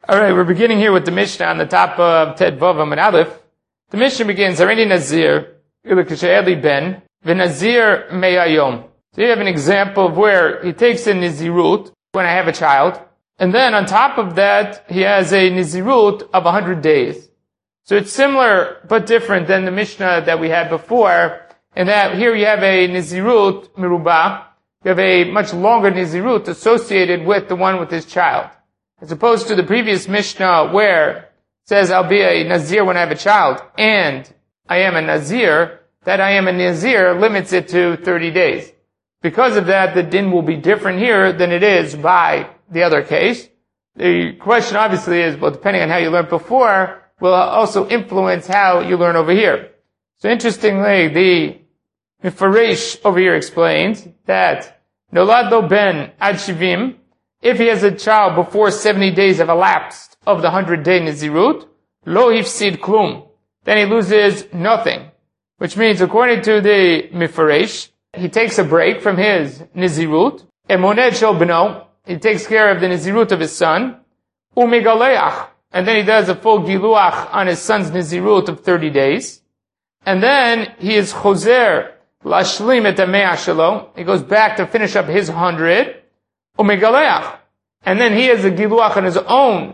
Alright, we're beginning here with the Mishnah on the top of Ted Vav Amud Aleph. The Mishnah begins, Harini Nazir, Ilakashayeli Ben, V'Nazir Me'ayom. So you have an example of where he takes a Nizirut when I have a child, and then on top of that, he has a Nizirut of 100 days. So it's similar, but different than the Mishnah that we had before, in that here you have a Nizirut Merubah, you have a much longer Nizirut associated with the one with his child. As opposed to the previous Mishnah where it says, I'll be a Nazir when I have a child, and I am a Nazir, that I am a Nazir limits it to 30 days. Because of that, the din will be different here than it is by the other case. The question obviously is, well, depending on how you learned before, will also influence how you learn over here. So interestingly, the Mifarish over here explains that Nolad lo ben ad shivim, if he has a child before 70 days have elapsed of the 100-day Nizirut, lo hifsid klum, then he loses nothing. Which means, according to the Mifarish, he takes a break from his Nizirut, emoned shel beno, he takes care of the Nizirut of his son, umigaleach, and then he does a full giluach on his son's Nizirut of 30 days, and then he is choser lashlim et hamea shelo, he goes back to finish up his 100, umigaleach, and then he has a giluach on his own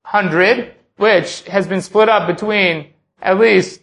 100, which has been split up between at least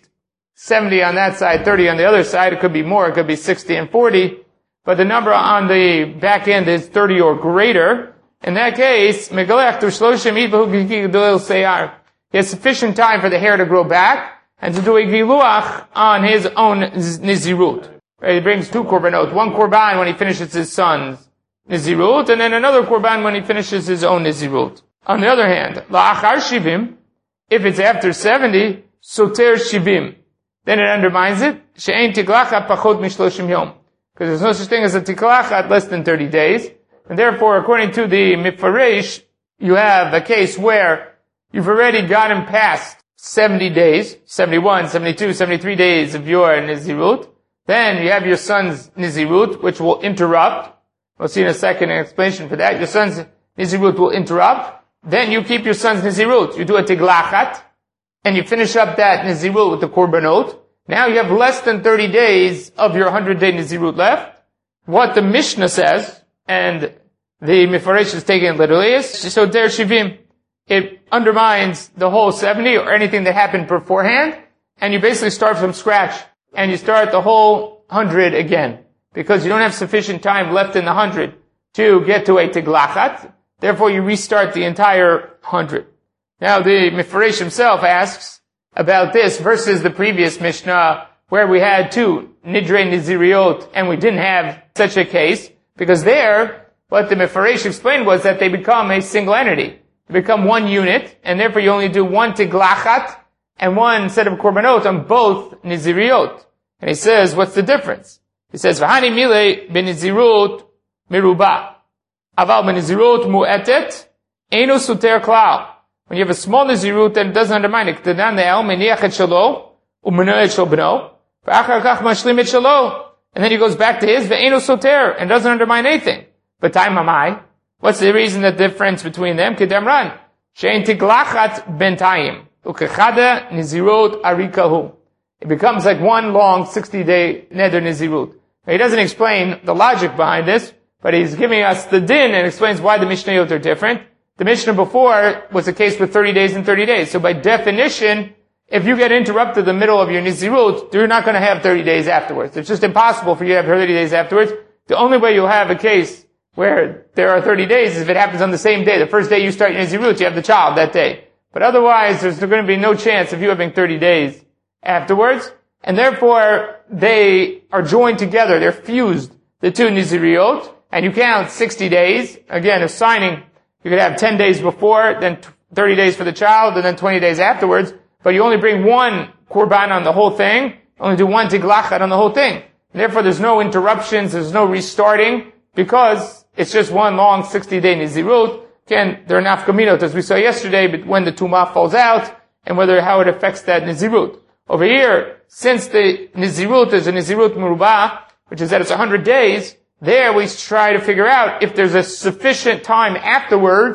70 on that side, 30 on the other side. It could be more, it could be 60 and 40, but the number on the back end is 30 or greater. In that case, megaleach shloshim ivahu gidul seyar. He has sufficient time for the hair to grow back and to do a giluach on his own nizirut. He brings two korbanot, one korban when he finishes his son's Nizirut, and then another korban when he finishes his own Nizirut. On the other hand, la'achar shivim, if it's after 70, soter shivim, then it undermines it, she'ein tiklachat pachot mishloshim yom, because there's no such thing as a tiklachat less than 30 days, and therefore, according to the Mifarish, you have a case where you've already gotten past 70 days, 71, 72, 73 days of your Nizirut, then you have your son's Nizirut, which will interrupt. We'll see in a second an explanation for that. Your son's Nizirut will interrupt. Then you keep your son's Nizirut. You do a tiglachat, and you finish up that Nizirut with the korbanot. Now you have less than 30 days of your 100-day Nizirut left. What the Mishnah says, and the Mifarish is taking it literally, is, so der shivim, it undermines the whole 70 or anything that happened beforehand, and you basically start from scratch, and you start the whole 100 again. Because you don't have sufficient time left in the 100 to get to a tiglachat, therefore you restart the entire 100. Now the Mifarish himself asks about this versus the previous Mishnah where we had two Nidre Niziriot and we didn't have such a case, because there, what the Mifarish explained was that they become a single entity. They become one unit, and therefore you only do one tiglachat and one set of korbanot on both Niziriot. And he says, what's the difference? He says, "V'hani mile benizirut miruba, aval benizirut mu'etet, einu suter klal." When you have a small nizirut, then it doesn't undermine it. K'tenan ne'el meniach et shelo, u'menoeh et shel beno, v'achar kach mashlim et shelo. And then he goes back to his, ve'einu soter, and doesn't undermine anything. But time amai, what's the reason, the difference between them? K'damran, she'en tiglachat bentayim, u'kechada nizirut arikahu. It becomes like one long 60-day neder nizirut. Now, he doesn't explain the logic behind this, but he's giving us the din and explains why the Mishnayot are different. The Mishnah before was a case with 30 days and 30 days. So by definition, if you get interrupted in the middle of your nizirut, you're not going to have 30 days afterwards. It's just impossible for you to have 30 days afterwards. The only way you'll have a case where there are 30 days is if it happens on the same day. The first day you start your nizirut, you have the child that day. But otherwise, there's going to be no chance of you having 30 days afterwards, and therefore they are joined together. They're fused, the two Niziriot, and you count 60 days. Again, if signing, you could have 10 days before, then 30 days for the child, and then 20 days afterwards, but you only bring one korban on the whole thing, only do one tiglachat on the whole thing. And therefore there's no interruptions, there's no restarting, because it's just one long 60-day Nizirut. Again, there are nafkaminot, as we saw yesterday, but when the tumah falls out, and how it affects that Nizirut. Over here, since the Nizirut is a Nizirut Merubah, which is that it's 100 days, there we try to figure out if there's a sufficient time afterwards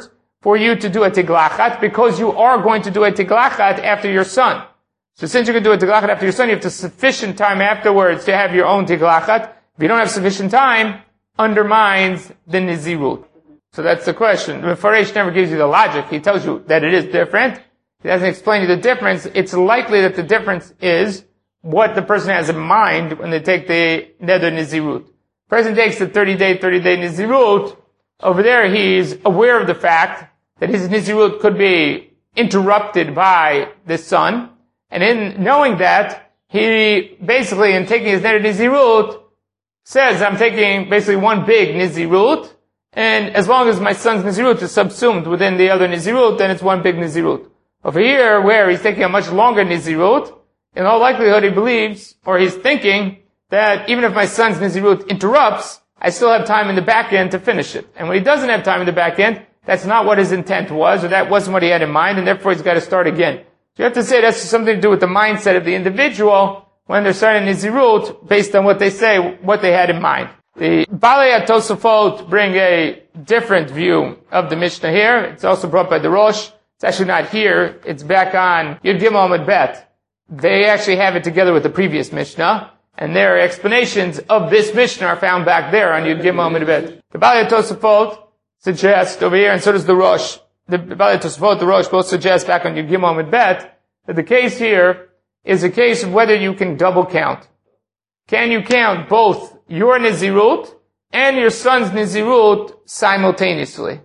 for you to do a tiglachat, because you are going to do a tiglachat after your son. So since you're going to do a tiglachat after your son, you have sufficient time afterwards to have your own tiglachat. If you don't have sufficient time, undermines the nizirut. So that's the question. The Mefaresh never gives you the logic. He tells you that it is different. He doesn't explain you the difference. It's likely that the difference is what the person has in mind when they take the neder nizirut. The person takes the 30-day nizirut. Over there, he's aware of the fact that his nizirut could be interrupted by the son. And in knowing that, he basically, in taking his neder nizirut, says, I'm taking basically one big nizirut, and as long as my son's nizirut is subsumed within the other nizirut, then it's one big nizirut. Over here, where he's taking a much longer nizirut, in all likelihood he believes, or he's thinking, that even if my son's nizirut interrupts, I still have time in the back end to finish it. And when he doesn't have time in the back end, that's not what his intent was, or that wasn't what he had in mind, and therefore he's got to start again. So you have to say that's something to do with the mindset of the individual when they're starting nizirut, based on what they say, what they had in mind. The Balei Tosafot bring a different view of the Mishnah here. It's also brought by the Rosh. It's actually not here. It's back on Yud Gimel Amud Bet. They actually have it together with the previous Mishnah, and their explanations of this Mishnah are found back there on Yud Gimel Amud Bet. The Balei Tosafot suggests over here, and so does the Rosh. The Balei Tosafot, the Rosh both suggest back on Yud Gimel Amud Bet that the case here is a case of whether you can double count. Can you count both your nizirut and your son's nizirut simultaneously?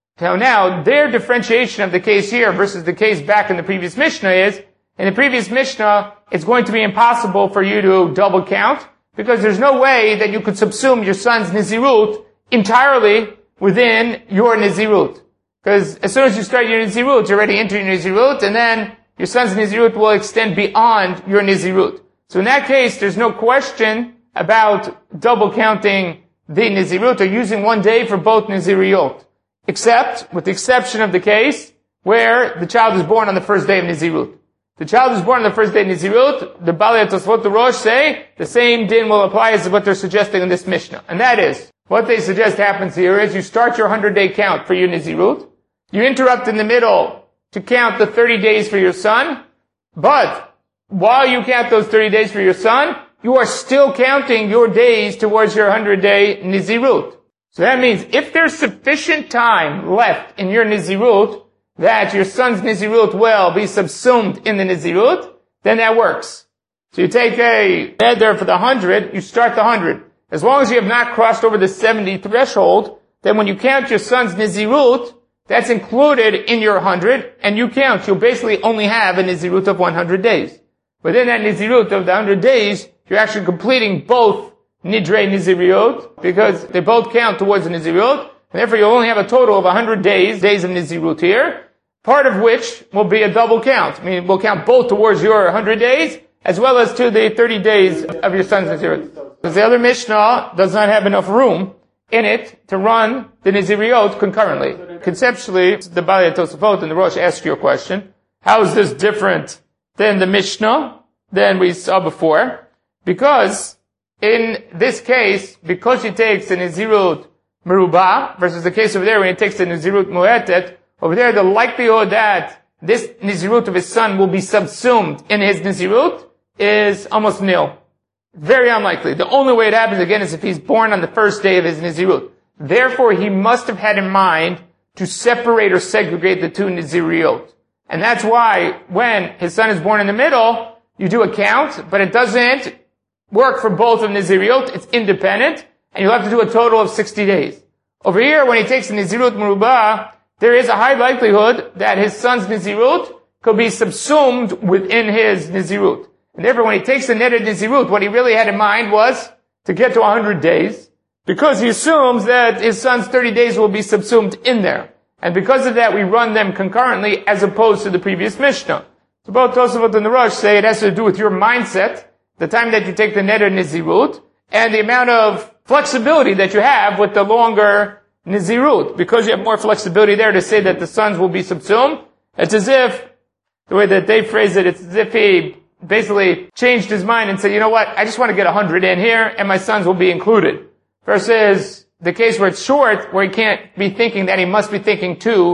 Now, their differentiation of the case here versus the case back in the previous Mishnah is, in the previous Mishnah, it's going to be impossible for you to double count, because there's no way that you could subsume your son's nizirut entirely within your nizirut. Because as soon as you start your nizirut, you're already into your nizirut, and then your son's nizirut will extend beyond your nizirut. So in that case, there's no question about double counting the nizirut, or using one day for both niziriyot. Except, with the exception of the case where the child is born on the first day of nizirut. The child is born on the first day of nizirut, the Balei Tosafot, the Rosh say, the same din will apply as what they're suggesting in this Mishnah. And that is, what they suggest happens here is you start your 100-day count for your nizirut, you interrupt in the middle to count the 30 days for your son, but while you count those 30 days for your son, you are still counting your days towards your 100-day nizirut. So that means if there's sufficient time left in your nizirut that your son's nizirut will be subsumed in the nizirut, then that works. So you take a neder for the 100, you start the 100. As long as you have not crossed over the 70 threshold, then when you count your son's nizirut, that's included in your 100, and you count. You'll basically only have a nizirut of 100 days. Within that nizirut of the 100 days, you're actually completing both nidrei niziriyot, because they both count towards the niziriyot, and therefore you'll only have a total of 100 days of nizirut here, part of which will be a double count. I mean, we'll count both towards your 100 days, as well as to the 30 days of your son's nizirut. Because the other Mishnah does not have enough room in it to run the niziriyot concurrently. Conceptually, the Balei Tosafot and the Rosh ask you a question. How is this different than the Mishnah than we saw before? Because in this case, because he takes the nizirut merubah versus the case over there when he takes the nizirut mu'etet, over there the likelihood that this nizirut of his son will be subsumed in his nizirut is almost nil. Very unlikely. The only way it happens again is if he's born on the first day of his nizirut. Therefore, he must have had in mind to separate or segregate the two niziriyot. And that's why when his son is born in the middle, you do a count, but it doesn't work for both of niziriyot. It's independent, and you'll have to do a total of 60 days. Over here, when he takes the nizirut merubah, there is a high likelihood that his son's nizirut could be subsumed within his nizirut. And therefore, when he takes the neder nizirut, what he really had in mind was to get to 100 days, because he assumes that his son's 30 days will be subsumed in there. And because of that, we run them concurrently as opposed to the previous Mishnah. So both Tosafot and the Rosh say it has to do with your mindset, the time that you take the neder nizirut, and the amount of flexibility that you have with the longer nizirut. Because you have more flexibility there to say that the sons will be subsumed, it's as if, the way that they phrase it, it's as if he basically changed his mind and said, you know what, I just want to get 100 in here, and my sons will be included. Versus the case where it's short, where he can't be thinking that, he must be thinking 2,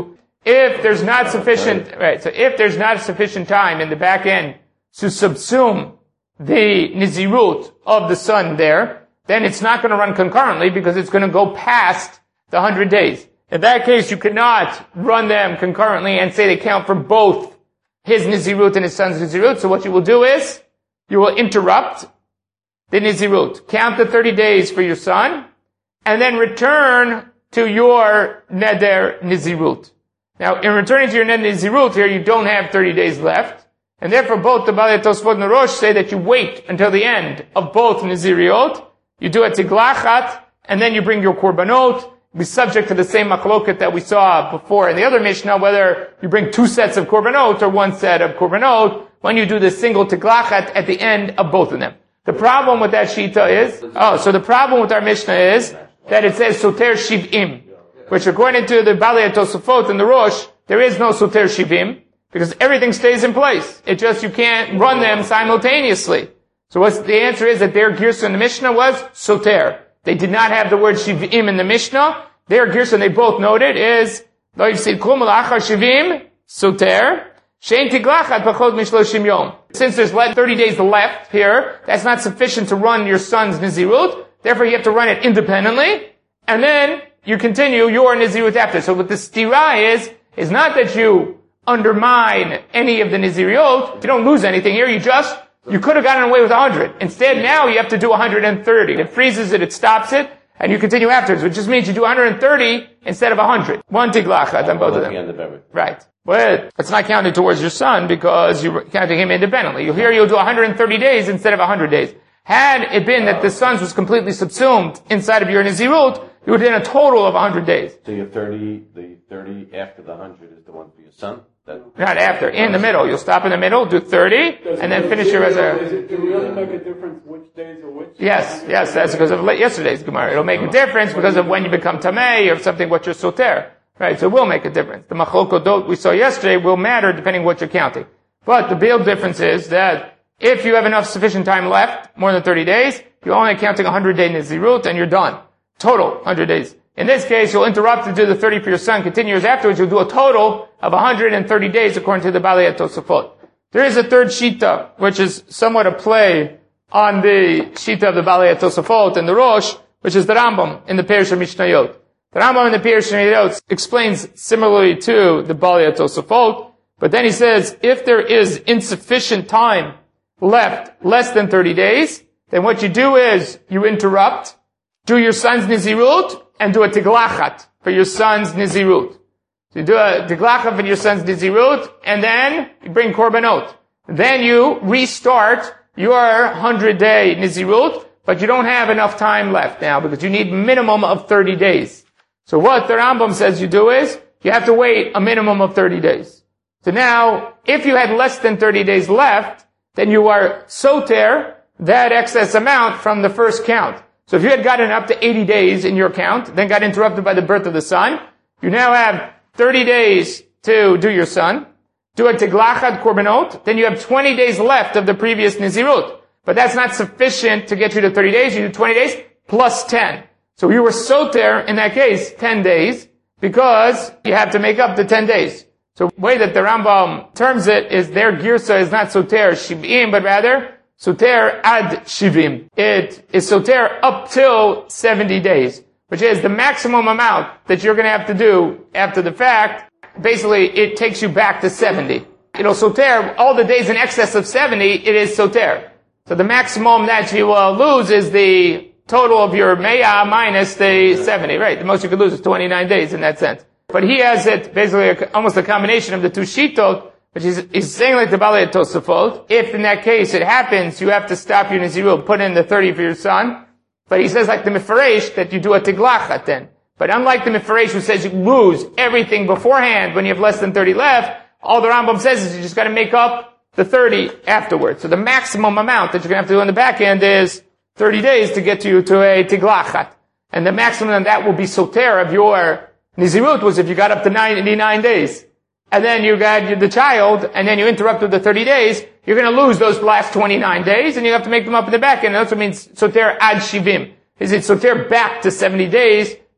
if there's not sufficient, right, so if there's not sufficient time in the back end to subsume the Nizirut of the son there, then it's not going to run concurrently because it's going to go past the 100 days. In that case, you cannot run them concurrently and say they count for both his Nizirut and his son's Nizirut. So what you will do is, you will interrupt the Nizirut. Count the 30 days for your son, and then return to your Neder Nizirut. Now, in returning to your Neder Nizirut here, you don't have 30 days left, and therefore both the Balei Tosfot and the Rosh say that you wait until the end of both Niziriot, you do a Tiglachat, and then you bring your Korbanot, be subject to the same machloket that we saw before in the other Mishnah, whether you bring 2 sets of korbanot or 1 set of korbanot, when you do the single tiglachat at the end of both of them. The problem with that shita is, so the problem with our Mishnah is that it says soter shiv'im, which according to the Balei Tosafot and the Rosh, there is no soter shiv'im, because everything stays in place. It just, you can't run them simultaneously. So what's the answer is that their girsa in the Mishnah was soter. They did not have the word shiv'im in the Mishnah. Their girsa, they both noted, is lo yifsid klum l'achar shiv'im soter shein tiglachat pachot mishloshim yom. Since there's 30 days left here, that's not sufficient to run your son's Nizirut. Therefore, you have to run it independently, and then you continue your Nizirut after. So what the stira is not that you undermine any of the Niziriot. You don't lose anything here. You could have gotten away with 100. Instead, now you have to do 130. It freezes it stops it, and you continue afterwards, which just means you do 130 instead of 100. 1 tiglachat on both of them. Right. But it's not counted towards your son because you're counting him independently. Here you'll do 130 days instead of 100 days. Had it been that the son's was completely subsumed inside of your Nizirut, you would have done a total of 100 days. So your 30 after the 100 is the one for your son? Not after, in the middle. You'll stop in the middle, do 30, and then finish your reserve. Does it really make a difference which days are which? Yes, that's because of yesterday's Gemara. It'll make a difference because of when you become Tamei or something, what you're Soter. Right, so it will make a difference. The Machlokot we saw yesterday will matter depending what you're counting. But the real difference is that if you have enough sufficient time left, more than 30 days, you're only counting 100 day Nizirut and you're done. Total, 100 days. In this case, you'll interrupt to do the 30 for your son, continue years afterwards, you'll do a total of 130 days according to the Balei Tosafot. There is a third shita, which is somewhat a play on the shita of the Balei Tosafot and the Rosh, which is the Rambam in the Perush of Mishnayot. The Rambam in the Perush of Mishnayot explains similarly to the Balei Tosafot, but then he says, if there is insufficient time left, less than 30 days, then what you do is, you interrupt, do your son's Nizirut, and do a tiglachat for your son's Nizirut. So you do a tiglachat for your son's Nizirut, and then you bring korbanot. Then you restart your 100-day Nizirut, but you don't have enough time left now, because you need minimum of 30 days. So what the Rambam says you do is, you have to wait a minimum of 30 days. So now, if you had less than 30 days left, then you are soter that excess amount from the first count. So if you had gotten up to 80 days in your count, then got interrupted by the birth of the son, you now have 30 days to do your son, do a tiglachat korbanot, then you have 20 days left of the previous Nizirut. But that's not sufficient to get you to 30 days, you do 20 days plus 10. So you were soter, in that case, 10 days, because you have to make up the 10 days. So the way that the Rambam terms it is their girsa is not soter shiv'im, but rather soter ad shivim. It is soter up till 70 days, which is the maximum amount that you're going to have to do after the fact. Basically, it takes you back to 70. It'll soter all the days in excess of 70, it is soter. So the maximum that you will lose is the total of your Meya minus the 70, right? The most you could lose is 29 days in that sense. But he has it basically almost a combination of the two shitot, which is saying like the Balei Tosafot, if in that case it happens, you have to stop your Nizirut, put in the 30 for your son. But he says like the Mefaresh, that you do a tiglachat then. But unlike the Mefaresh who says you lose everything beforehand when you have less than 30 left, all the Rambam says is you just got to make up the 30 afterwards. So the maximum amount that you're going to have to do on the back end is 30 days to get you to a tiglachat. And the maximum of that will be soter of your Nizirut was if you got up to 99 days. And then you got the child, and then you interrupted the 30 days, you're going to lose those last 29 days, and you have to make them up in the back end. That also means soter ad shivim. Is it soter back to 70 days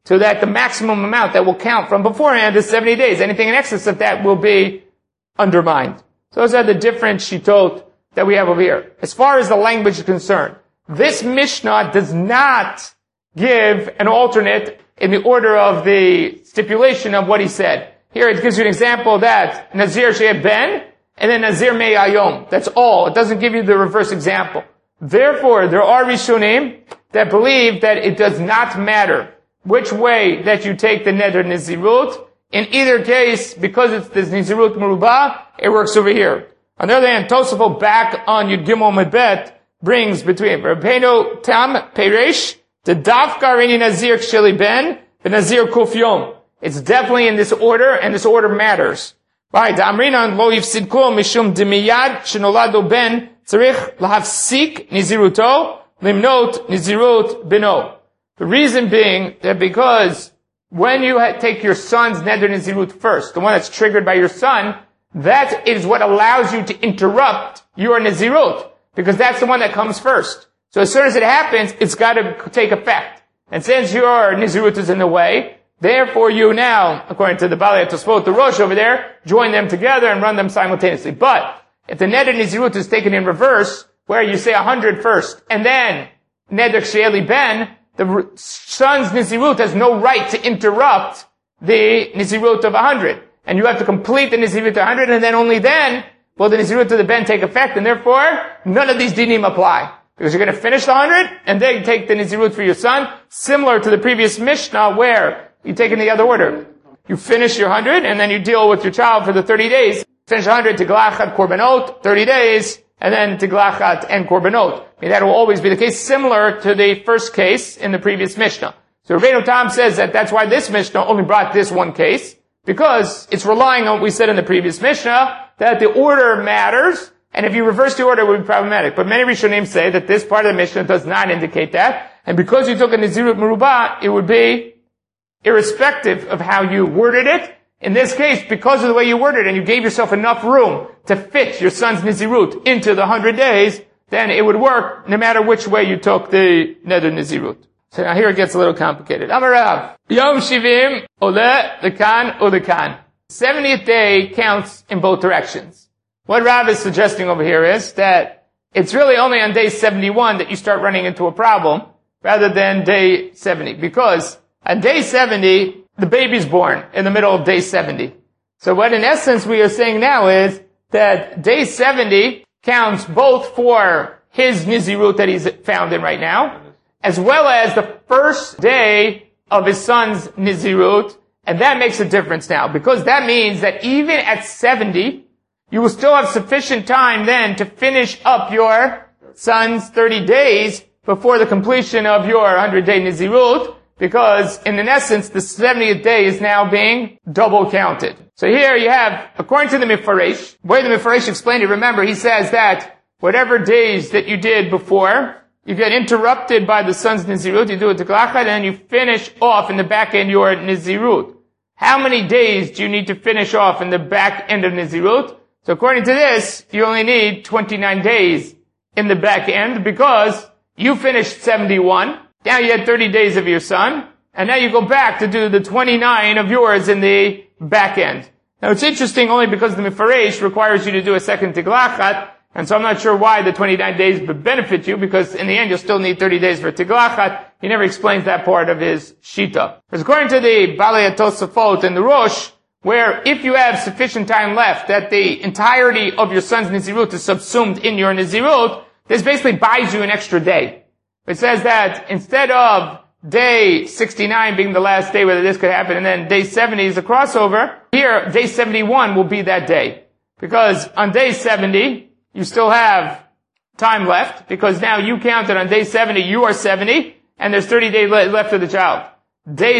so that the maximum amount that will count from beforehand is 70 days. Anything in excess of that will be undermined. So those are the different shitot that we have over here. As far as the language is concerned, this Mishnah does not give an alternate in the order of the stipulation of what he said. Here it gives you an example that Nazir She'eh Ben and then Nazir Me'ayom. That's all. It doesn't give you the reverse example. Therefore, there are Rishonim that believe that it does not matter which way that you take the Neder Nizirut. In either case, because it's this Nizirut Merubah, it works over here. On the other hand, Tosafot back on Yud Gimel Medbet brings between Rabbeinu Tam Peresh, the Dafka Rini Nazir Ksheli Ben, the Nazir Kuf Yom. It's definitely in this order, and this order matters. Right, Amrinan lo yifsid kol mishum demiyad shenolado ben tzarich lahafsik niziruto limnot nizirut beno. The reason being that because when you take your son's neder nizirut first, the one that's triggered by your son, that is what allows you to interrupt your nizirut, because that's the one that comes first. So as soon as it happens, it's got to take effect. And since your nizirut is in the way, therefore you now, according to the Balei Tosfot, the Rosh over there, join them together and run them simultaneously. But if the neder nizirut is taken in reverse, where you say 100 first, and then neder Ksheli Ben, the son's nizirut has no right to interrupt the nizirut of 100. And you have to complete the nizirut of 100, and then only then will the nizirut of the Ben take effect, and therefore none of these dinim apply. Because you're going to finish the 100, and then take the nizirut for your son, similar to the previous Mishnah where you take in the other order. You finish your 100, and then you deal with your child for the 30 days. Finish 100, Tiglachat, Korbanot, 30 days, and then Tiglachat and Korbanot. I mean, that will always be the case, similar to the first case in the previous Mishnah. So Rabbeinu Tam says that that's why this Mishnah only brought this one case, because it's relying on what we said in the previous Mishnah, that the order matters, and if you reverse the order, it would be problematic. But many Rishonim say that this part of the Mishnah does not indicate that, and because you took a Nizirut Merubah, it would be irrespective of how you worded it. In this case, because of the way you worded it, and you gave yourself enough room to fit your son's Nizirut into the 100 days, then it would work no matter which way you took the Neder Nizirut. So now here it gets a little complicated. Amarav, Yom Shivim, Ole, Lekan, Ulekan. 70th day counts in both directions. What Rav is suggesting over here is that it's really only on day 71 that you start running into a problem, rather than day 70. Because on day 70, the baby's born in the middle of day 70. So what in essence we are saying now is that day 70 counts both for his Nizirut that he's found in right now, as well as the first day of his son's Nizirut, and that makes a difference now, because that means that even at 70, you will still have sufficient time then to finish up your son's 30 days before the completion of your 100-day Nizirut, because in essence, the 70th day is now being double counted. So here you have, according to the Mefaresh, the way the Mefaresh explained it, remember, he says that whatever days that you did before, you get interrupted by the son's Nizirut, you do a Tiglachat, and then you finish off in the back end your Nizirut. How many days do you need to finish off in the back end of Nizirut? So according to this, you only need 29 days in the back end, because you finished 71, now you had 30 days of your son, and now you go back to do the 29 of yours in the back end. Now it's interesting only because the Mefaresh requires you to do a second Tiglachat, and so I'm not sure why the 29 days would benefit you, because in the end you'll still need 30 days for Tiglachat. He never explains that part of his Shita. Because according to the Balei Tosafot and the Rosh, where if you have sufficient time left that the entirety of your son's Nizirut is subsumed in your Nizirut, this basically buys you an extra day. It says that instead of day 69 being the last day where this could happen, and then day 70 is a crossover, here day 71 will be that day. Because on day 70, you still have time left, because now you counted on day 70, you are 70, and there's 30 days left of the child. Day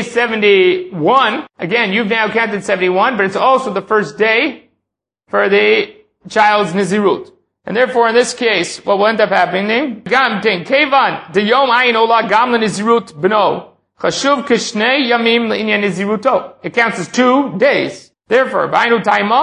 71, again, you've now counted 71, but it's also the first day for the child's Nizirut. And therefore, in this case, what will end up happening, Gam Ting, Kevan, the Yom Ayin Ola Gam Nizirut Beno, Chashuv Kishnei Yamim L'Inyan Niziruto. It counts as 2 days. Therefore, Ba'inu Taima,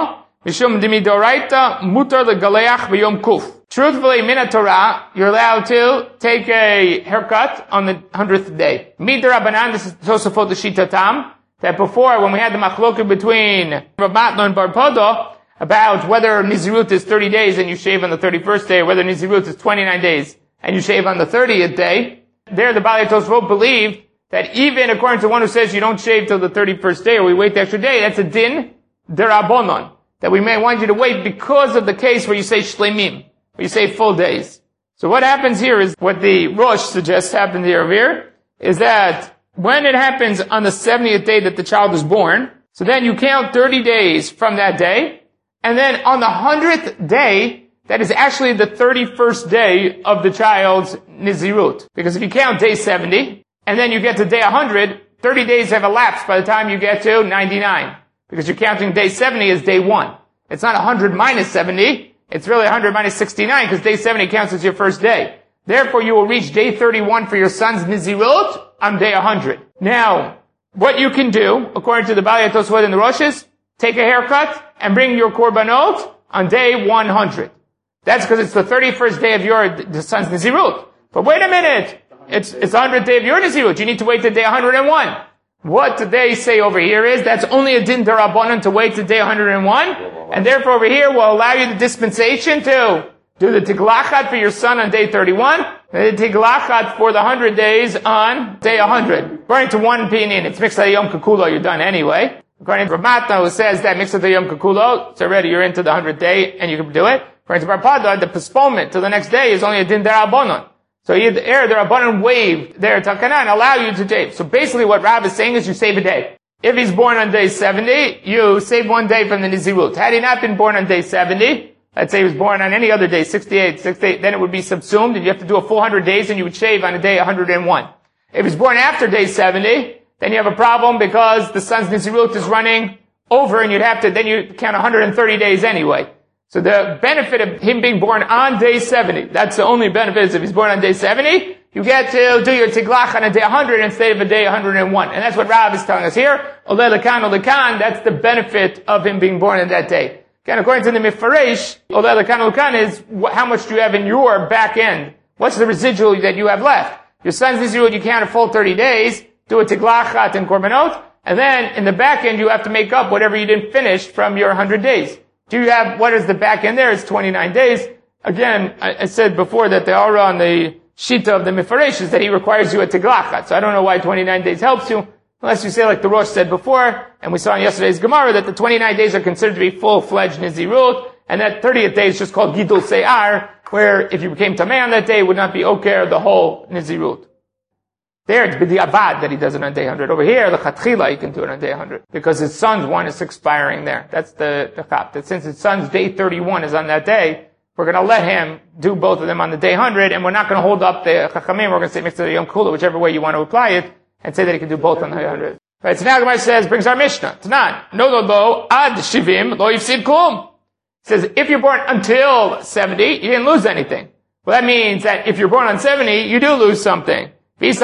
Mishum dimidoraita mutar legaleach b'yom kuf. Truthfully, min Torah, you're allowed to take a haircut on the 100th day. Midarabanan, this is Tosafot Shitatam, that before, when we had the machloket between Rav Matno and Bar Podo, about whether Nizirut is 30 days and you shave on the 31st day, or whether Nizirut is 29 days and you shave on the 30th day, there the Balei Tosafot believed that even according to one who says you don't shave till the 31st day or we wait the extra day, that's a din derabonon, that we may want you to wait because of the case where you say shlemim, where you say full days. So what happens here is, what the Rosh suggests happened here, is that when it happens on the 70th day that the child is born, so then you count 30 days from that day, and then on the 100th day, that is actually the 31st day of the child's Nizirut. Because if you count day 70, and then you get to day 100, 30 days have elapsed by the time you get to 99. Because you're counting day 70 as day 1. It's not 100 minus 70, it's really 100 minus 69, because day 70 counts as your first day. Therefore, you will reach day 31 for your son's Nizirut on day 100. Now, what you can do, according to the Balei Tosfot and the Roshes, take a haircut and bring your korbanot on day 100. That's because it's the 31st day of the son's Nizirut. But wait a minute! It's the 100th day of your Nizirut. You need to wait to day 101. What they say over here is, that's only a din derabanan to wait to day 101, and therefore over here will allow you the dispensation to do the tiglachat for your son on day 31, and the tiglachat for the 100 days on day 100. According to one opinion, it's mixed Yom Kekulo, you're done anyway. According to Rav Matno, who says that mixed Yom Kekulo, it's already, you're into the 100th day, and you can do it. According to Bar Podo, the postponement to the next day is only a din derabanan. So the Rabbanan waived their takana and allow you to shave. So basically what Rav is saying is you save a day. If he's born on day 70, you save one day from the Nizirut. Had he not been born on day 70, let's say he was born on any other day, 68, then it would be subsumed and you have to do a full 100 days and you would shave on a day 101. If he's born after day 70, then you have a problem because the son's Nizirut is running over and then you count 130 days anyway. So the benefit of him being born on day 70, that's the only benefit, is if he's born on day 70, you get to do your tiglach on a day 100 instead of a day 101. And that's what Rav is telling us here. Oleh lekan, that's the benefit of him being born on that day. Again, according to the Mifaresh, oleh lekan is how much do you have in your back end? What's the residual that you have left? Your son's Nizirut, you count a full 30 days, do a tiglachat and korbanot, and then in the back end you have to make up whatever you didn't finish from your 100 days. What is the back end there? It's 29 days. Again, I said before that the aura on the shita of the Mifaresh is that he requires you a tiglachat. So I don't know why 29 days helps you, unless you say like the Rosh said before, and we saw in yesterday's Gemara that the 29 days are considered to be full-fledged Nizirut, and that 30th day is just called Gidul Se'ar, where if you became Tameh on that day, it would not be Oker the whole Nizirut. There, it's b'di'avad that he does it on day 100. Over here, the chatchila, he can do it on day 100. Because his son's one is expiring there. That's the chap. That since his son's day 31 is on that day, we're going to let him do both of them on the day 100, and we're not going to hold up the chachamim. We're going to say mixed to the Yom Kula, whichever way you want to apply it, and say that he can do both on the day 100. Right, so now Gemara says, brings our Mishnah. Tanan, no lo ad shivim lo yifsid klum. Says, if you're born until 70, you didn't lose anything. Well, that means that if you're born on 70, you do lose something. It's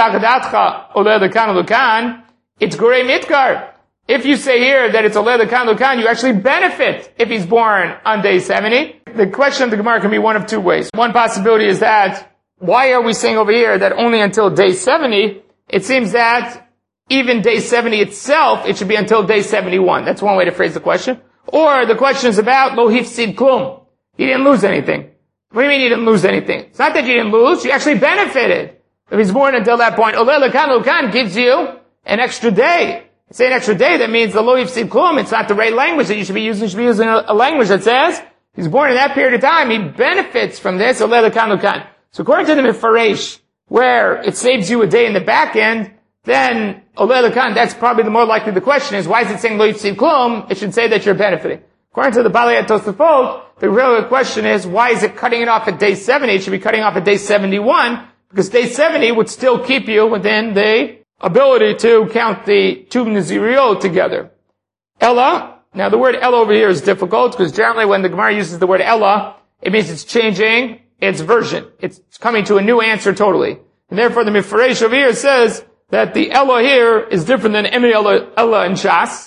Gurei Mitkar. If you say here that it's Oleh Lekan Lukan, you actually benefit if he's born on day 70. The question of the Gemara can be one of two ways. One possibility is that, why are we saying over here that only until day 70? It seems that even day 70 itself, it should be until day 71. That's one way to phrase the question. Or the question is about Lo Hifsid Klum. He didn't lose anything. What do you mean you didn't lose anything? It's not that you didn't lose, you actually benefited. If he's born until that point, Oleh Lekan Lukan gives you an extra day. Say an extra day, that means the Lo Yifsid Klum, it's not the right language that you should be using. You should be using a language that says, he's born in that period of time, he benefits from this, Oleh Lekan Lukan. So according to the Mifaresh, where it saves you a day in the back end, then Oleh Lekan, that's probably the more likely the question is, why is it saying Lo Yifsid Klum? It should say that you're benefiting. According to the Balei Tosafot, the real question is, why is it cutting it off at day 70? It should be cutting off at day 71, because day 70 would still keep you within the ability to count the two Niziriyot together. Ella, now the word Ella over here is difficult, because generally when the Gemara uses the word Ella, it means it's changing its version. It's coming to a new answer totally. And therefore the Mifaresh over here says that the Ella here is different than any Ella in Shas.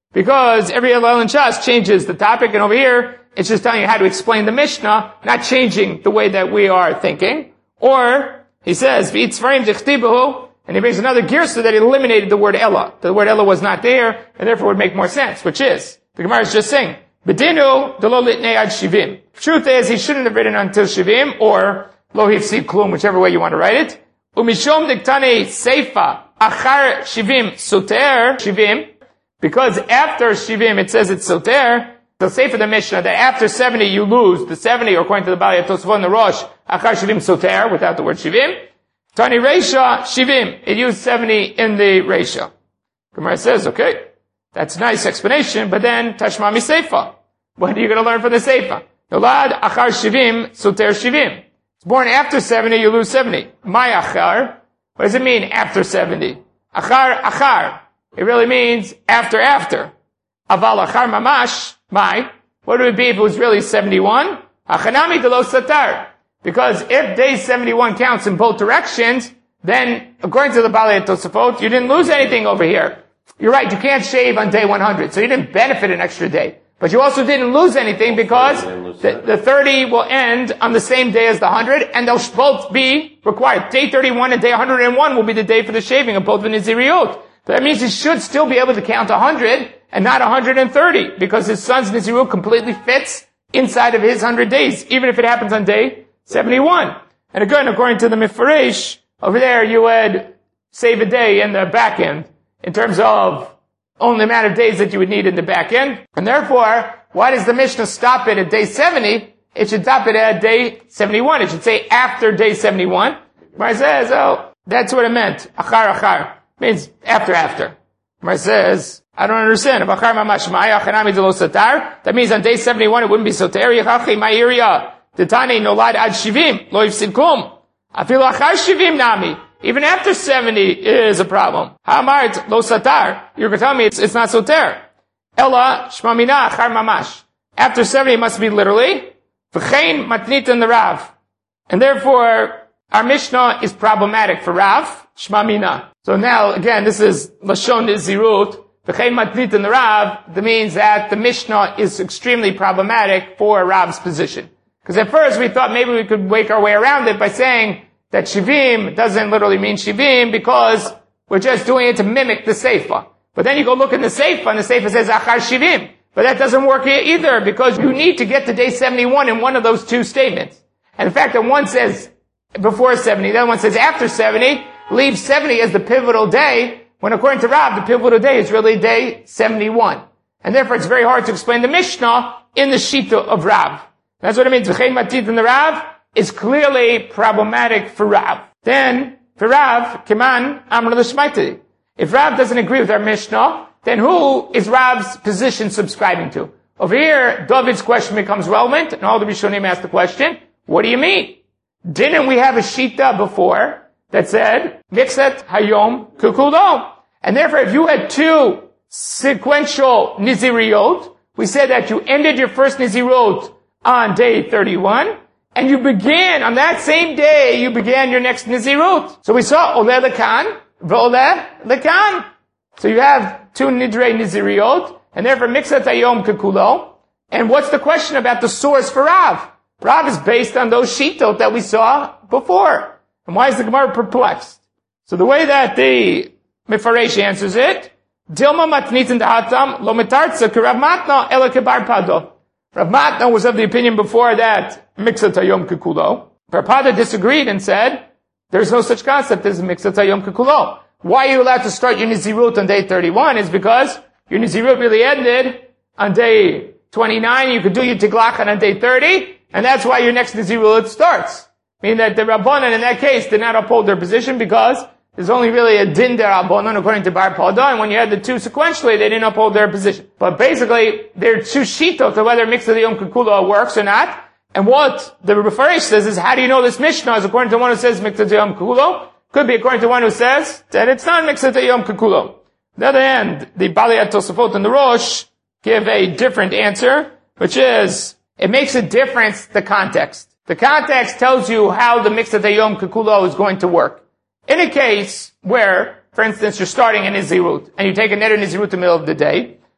Because every Hillel and Shas changes the topic, and over here, it's just telling you how to explain the Mishnah, not changing the way that we are thinking. Or, he says, V'itzvarim dichtibahu, and he brings another girsa that eliminated the word Ella. The word Ella was not there, and therefore would make more sense, which is, the Gemara is just saying, Bedinu delo litnei ad shivim. Truth is, he shouldn't have written until shivim, or lo hifsid klum, whichever way you want to write it. Umishom diktane seifa achar shivim soter shivim, because after shivim it says it's soter, the seifa of the Mishnah, that after 70 you lose the 70, or according to the Bali Tosafot in the Rosh, achar shivim soter, without the word shivim. Tani reisha shivim, it used 70 in the reisha. Gemara says, okay, that's a nice explanation, but then tashma mi seifa. What are you going to learn from the seifa? Nolad achar shivim soter shivim. It's born after 70, you lose 70. My achar, what does it mean after 70? Achar. It really means after. Aval achar mamash, my. What would it be if it was really 71? Achanami de lo satar. Because if day 71 counts in both directions, then according to the Bali Tosafot, you didn't lose anything over here. You're right, you can't shave on day 100, so you didn't benefit an extra day. But you also didn't lose anything because the 30 will end on the same day as the 100, and they'll both be required. Day 31 and day 101 will be the day for the shaving of both the Niziriyot. That means he should still be able to count 100 and not 130, because his son's Niziriyot completely fits inside of his 100 days, even if it happens on day 71. And again, according to the Mefaresh, over there you would save a day in the back end in terms of only the amount of days that you would need in the back end. And therefore, why does the Mishnah stop it at day 70? It should stop it at day 71. It should say after day 71. Mar says, oh, that's what it meant. Achar. Means after. Mar says, I don't understand. That means on day 71 it wouldn't be soter. Ma'iriya. Titani nolad ad shivim. Lo yifsid klum. Afilu achar shivim nami. Even after 70 is a problem. Ha'amart lo satar. You're going to tell me it's not soter. Ella shmamina achar mamash. After 70 it must be literally. V'chein matnit in the Rav. And therefore, our Mishnah is problematic for Rav. Shmamina. So now, again, this is Lashon Nizirut. V'chein matnit in the Rav. That means that the Mishnah is extremely problematic for Rav's position. Because at first we thought maybe we could wake our way around it by saying that shivim doesn't literally mean shivim because we're just doing it to mimic the seifa. But then you go look in the seifa and the seifa says achar shivim. But that doesn't work here either because you need to get to day 71 in one of those two statements. And in fact, that one says before 70, the other one says after 70, leaves 70 as the pivotal day, when according to Rav, the pivotal day is really day 71. And therefore it's very hard to explain the Mishnah in the Shita of Rav. That's what it means. V'chein matit in the Rav is clearly problematic for Rav. Then, for Rav, Kiman, Amr l'shmaiti. If Rav doesn't agree with our Mishnah, then who is Rav's position subscribing to? Over here, David's question becomes relevant, and all the Rishonim ask the question, what do you mean? Didn't we have a Shita before that said, Mixet Hayom Kukulo? And therefore, if you had two sequential Niziriyot, we said that you ended your first Niziriyot on day 31, and you began, on that same day, you began your next Nizirut. So we saw Oleh Lekan, V'oleh Lekan. So you have two Nidrei Niziriyot, and therefore Mixat Hayom Kekulo. And what's the question about the source for Rav? Rav is based on those Shitot that we saw before. And why is the Gemara perplexed? So the way that the Mefaresh answers it, Dilma Matnitin Da'atam, Lo Metartza K'Rav Matna Ela Kebar Pado. Rav Matna was of the opinion before that Mixat Hayom Kekulo. Parpada disagreed and said, there's no such concept as Mixat Hayom Kekulo. Why are you allowed to start your Nizirut on day 31 is because your Nizirut really ended on day 29, you could do your Tiglachan on day 30, and that's why your next Nizirut starts. Meaning that the Rabbanan in that case did not uphold their position because there's only really a din der Rabbanan according to Bar Pada, and when you had the two sequentially, they didn't uphold their position. But basically, there are two shitot of whether Mixat Hayom Kekulo works or not, and what the Mefaresh says is, how do you know this Mishnah is according to one who says Mixat Hayom Kekulo? Could be according to one who says that it's not Mixat Hayom Kekulo. On the other hand, the Bali Tosafot and the Rosh give a different answer, which is, it makes a difference, the context. The context tells you how the Mixat Hayom Kekulo is going to work. In a case where, for instance, you're starting a Nizirut, and you take a Neder Nizirut in the middle of the day,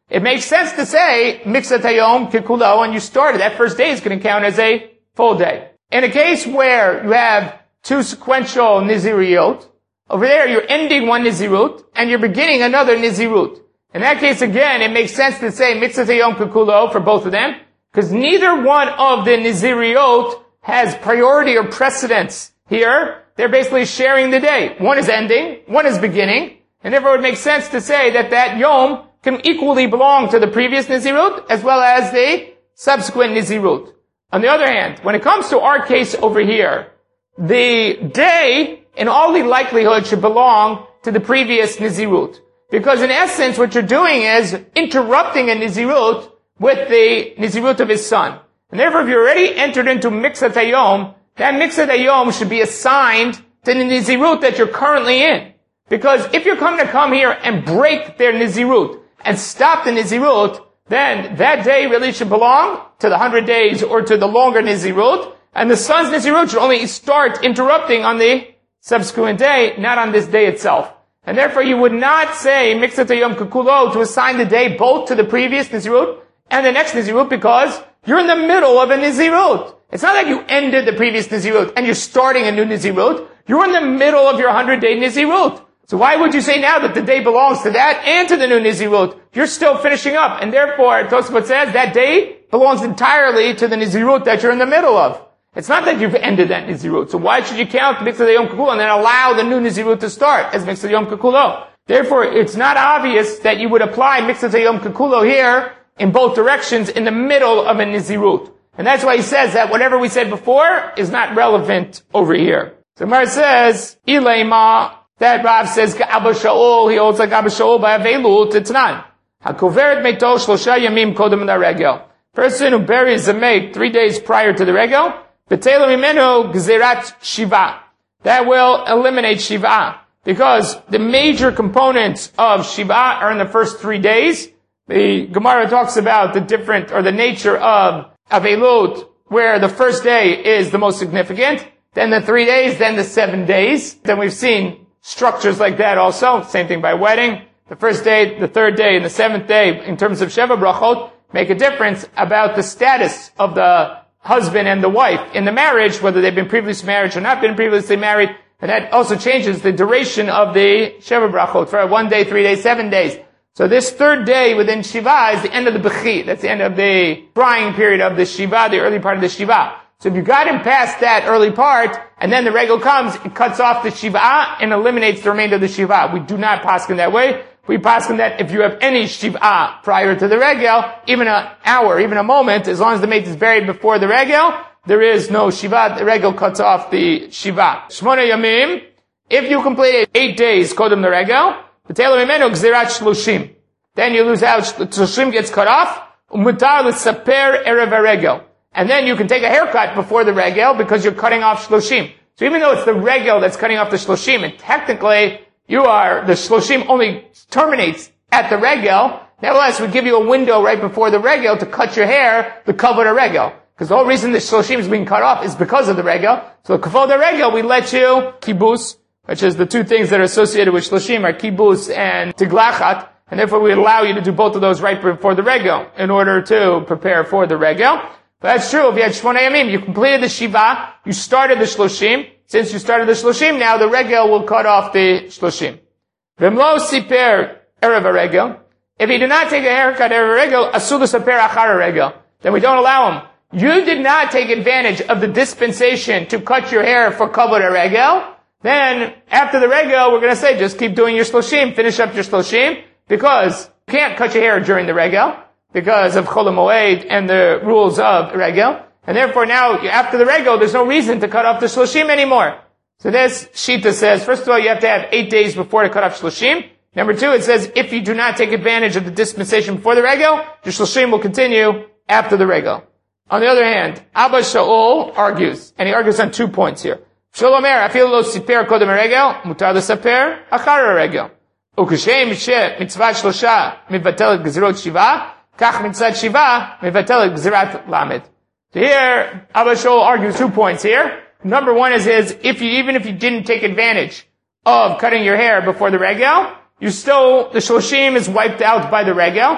it makes sense to say, Miksat Hayom Kikulo, and you started. That first day is going to count as a full day. In a case where you have two sequential Niziriyot, over there you're ending one Nizirut, and you're beginning another Nizirut. In that case, again, it makes sense to say Miksat Hayom Kikulo for both of them, because neither one of the Niziriyot has priority or precedence here. They're basically sharing the day. One is ending, one is beginning, and therefore it makes sense to say that that Yom can equally belong to the previous Nizirut as well as the subsequent Nizirut. On the other hand, when it comes to our case over here, the day in all the likelihood should belong to the previous Nizirut. Because in essence, what you're doing is interrupting a Nizirut with the Nizirut of his son. And therefore, if you already entered into Miksat Hayom, that Miksat Hayom should be assigned to the Nizirut that you're currently in. Because if you're going to come here and break their Nizirut and stop the Nizirut, then that day really should belong to the 100 days or to the longer Nizirut, and the son's Nizirut should only start interrupting on the subsequent day, not on this day itself. And therefore you would not say Miksat Hayom Kikulo to assign the day both to the previous Nizirut and the next Nizirut, because you're in the middle of a Nizirut. It's not like you ended the previous Nizirut and you're starting a new Nizirut. You're in the middle of your 100-day Nizirut. So why would you say now that the day belongs to that and to the new Nizirut? You're still finishing up. And therefore, Tosafot says that day belongs entirely to the Nizirut that you're in the middle of. It's not that you've ended that Nizirut. So why should you count Miksat Hayom Kikulo and then allow the new Nizirut to start as Miksat Hayom Kikulo? Therefore, it's not obvious that you would apply Miksat Hayom Kikulo here in both directions in the middle of a Nizirut. And that's why he says that whatever we said before is not relevant over here. So Mar says, Ileima, that Rav says, Abba Shaul, he holds like Abba Shaul by Avelut, it's not. HaKoveret meito shlosha yamim kodem laregel. Person who buries a mate 3 days prior to the regel, betelo mimenu gzerat shiva. That will eliminate shiva. Because the major components of shiva are in the first 3 days. The Gemara talks about the different, or the nature of Avelut, where the first day is the most significant, then the 3 days, then the 7 days. Then we've seen structures like that also. Same thing by wedding. The first day, the third day, and the 7th day, in terms of Sheva Brachot, make a difference about the status of the husband and the wife in the marriage, whether they've been previously married or not been previously married. And that also changes the duration of the Sheva Brachot for 1 day, 3 days, 7 days. So this third day within Shiva is the end of the Bechi. That's the end of the drying period of the Shiva, the early part of the Shiva. So if you got him past that early part, and then the regel comes, it cuts off the Shiva and eliminates the remainder of the Shiva. We do not paskin that way. We paskin that if you have any Shiva prior to the regel, even an hour, even a moment, as long as the mate is buried before the regel, there is no Shiva. The regel cuts off the Shiva. Shmona Yamim, if you complete 8 days, kodem the regel, B'telo mimenu gzerat shloshim. Then you lose out, shloshim gets cut off, umutar l'saper erev haregel. And then you can take a haircut before the regel because you're cutting off shloshim. So even though it's the regel that's cutting off the shloshim, and technically the shloshim only terminates at the regel, nevertheless we give you a window right before the regel to cut your hair to cover the regel. Because the whole reason the shloshim is being cut off is because of the regel. So kavod the regel, we let you kibus, which is the two things that are associated with shloshim are kibus and tiglachat, and therefore we allow you to do both of those right before the regel in order to prepare for the regel. But that's true. If you had Shmona Yamim, you completed the Shiva, you started the Shloshim. Since you started the Shloshim, now the regel will cut off the Shloshim. V'mlo siper erev haregel. If he did not take a haircut erev haregel, asur l'saper achar haregel. Then we don't allow him. You did not take advantage of the dispensation to cut your hair for kavod haregel. Then, after the regel, we're going to say, just keep doing your Shloshim, finish up your Shloshim, because you can't cut your hair during the regel, because of Chol HaMoed and the rules of regel. And therefore now, after the regel, there's no reason to cut off the Shloshim anymore. So this Shita says, first of all, you have to have 8 days before to cut off Shloshim. Number 2, it says, if you do not take advantage of the dispensation before the regel, the Shloshim will continue after the regel. On the other hand, Abba Shaul argues, and he argues on 2 points here. Shaul Omer, afil lo siper kodem haregel, mutar l'saper achar haregel. Uk'shem mitzvah shlosha mivatel gezerot shiva, kach mitzvah shiva mivatel gezerat lamed. So here, Abba Shaul argues 2 points here. Number 1 is even if you didn't take advantage of cutting your hair before the regel, the shloshim is wiped out by the regel.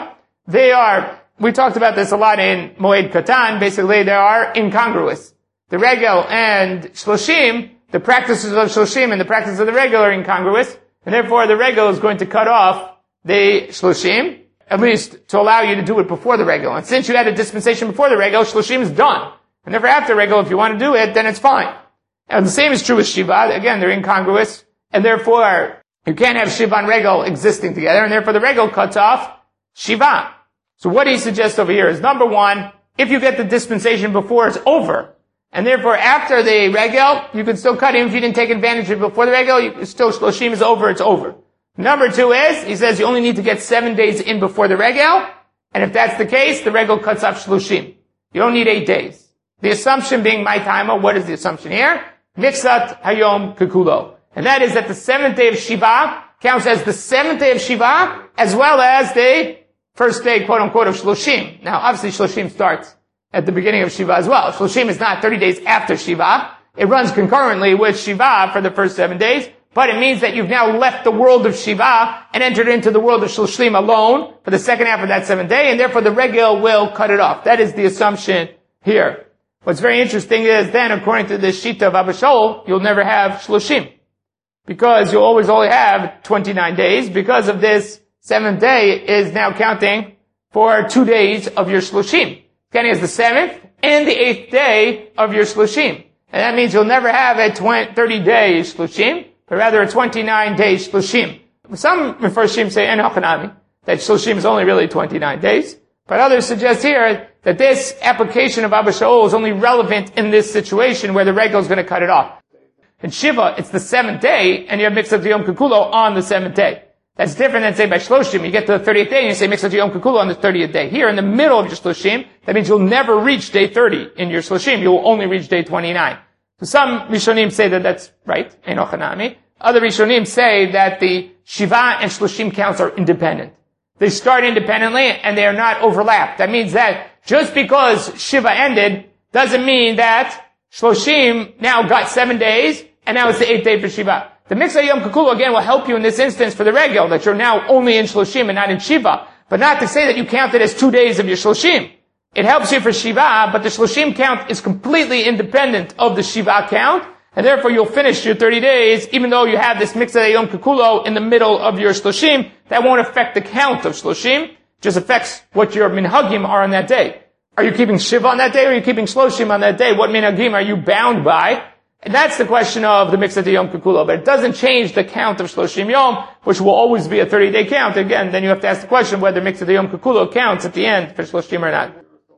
we talked about this a lot in Moed Katan, basically they are incongruous. The regel and shloshim, the practices of shloshim and the practices of the regel are incongruous, and therefore the regel is going to cut off the shloshim, at least to allow you to do it before the regel. And since you had a dispensation before the regel, shloshim is done. And therefore after regel, if you want to do it, then it's fine. And the same is true with shiva. Again, they're incongruous, and therefore you can't have shiva and regel existing together, and therefore the regel cuts off shiva. So what he suggests over here is, number one, if you get the dispensation before it's over, and therefore after the regel, you can still cut him if you didn't take advantage of it before the regel, still shloshim is over, it's over. Number two is, he says you only need to get 7 days in before the regel, and if that's the case, the regel cuts off shloshim. You don't need 8 days. The assumption being my timer, what is the assumption here? Mixat hayom kekulo. And that is that the 7th day of Shiva counts as the 7th day of Shiva, as well as the first day, quote unquote, of Shloshim. Now, obviously Shloshim starts at the beginning of Shiva as well. Shloshim is not 30 days after Shiva. It runs concurrently with Shiva for the first 7 days, but it means that you've now left the world of Shiva and entered into the world of Shloshim alone for the second half of that 7th day, and therefore the regel will cut it off. That is the assumption here. What's very interesting is then, according to the Shita of Abba Shaul, you'll never have Shloshim, because you'll always only have 29 days, because of this 7th day is now counting for 2 days of your Shloshim. Counting as the 7th and the 8th day of your Shloshim. And that means you'll never have a 30-day Shloshim, but rather a 29-day Shloshim. Some Mefarshim say, En Hachanami, that Shloshim is only really 29 days. But others suggest here that this application of Abba Shaul is only relevant in this situation where the regel is going to cut it off. In Shiva, it's the 7th day, and you have Mixat Yom Kekulo on the 7th day. That's different than, say, by Shloshim. You get to the 30th day, and you say Mixat Yom Kekulo on the 30th day. Here, in the middle of your Shloshim, that means you'll never reach day 30 in your Shloshim. You will only reach day 29. So some Rishonim say that that's right, Enochanami. Other Rishonim say that the Shiva and Shloshim counts are independent. They start independently, and they are not overlapped. That means that just because Shiva ended, doesn't mean that Shloshim now got 7 days, and now it's the 8th day for Shiva. The Mixat Yom Kekulo again will help you in this instance for the regel, that you're now only in Shloshim and not in Shiva. But not to say that you count it as 2 days of your Shloshim. It helps you for Shiva, but the Shloshim count is completely independent of the Shiva count, and therefore you'll finish your 30 days, even though you have this Mixat Yom Kekulo in the middle of your Shloshim. That won't affect the count of Shloshim, it just affects what your minhagim are on that day. Are you keeping Shiva on that day, or are you keeping Shloshim on that day? What minhagim are you bound by? And that's the question of the Mixat Yom Kekulo. But it doesn't change the count of Shloshim Yom, which will always be a 30-day count. Again, then you have to ask the question whether Mixat Yom Kekulo counts at the end for Shloshim or not.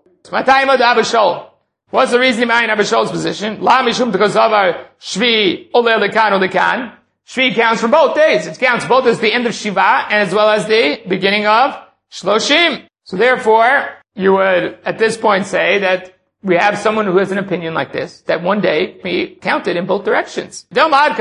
Abba Shaul. What's the reason behind Abba Shaul's position? La mishum tekazavar shvi oleh lekan or lekan. Shvi counts for both days. It counts both as the end of Shiva and as well as the beginning of Shloshim. So therefore, you would at this point say that we have someone who has an opinion like this, that one day be counted in both directions. Aval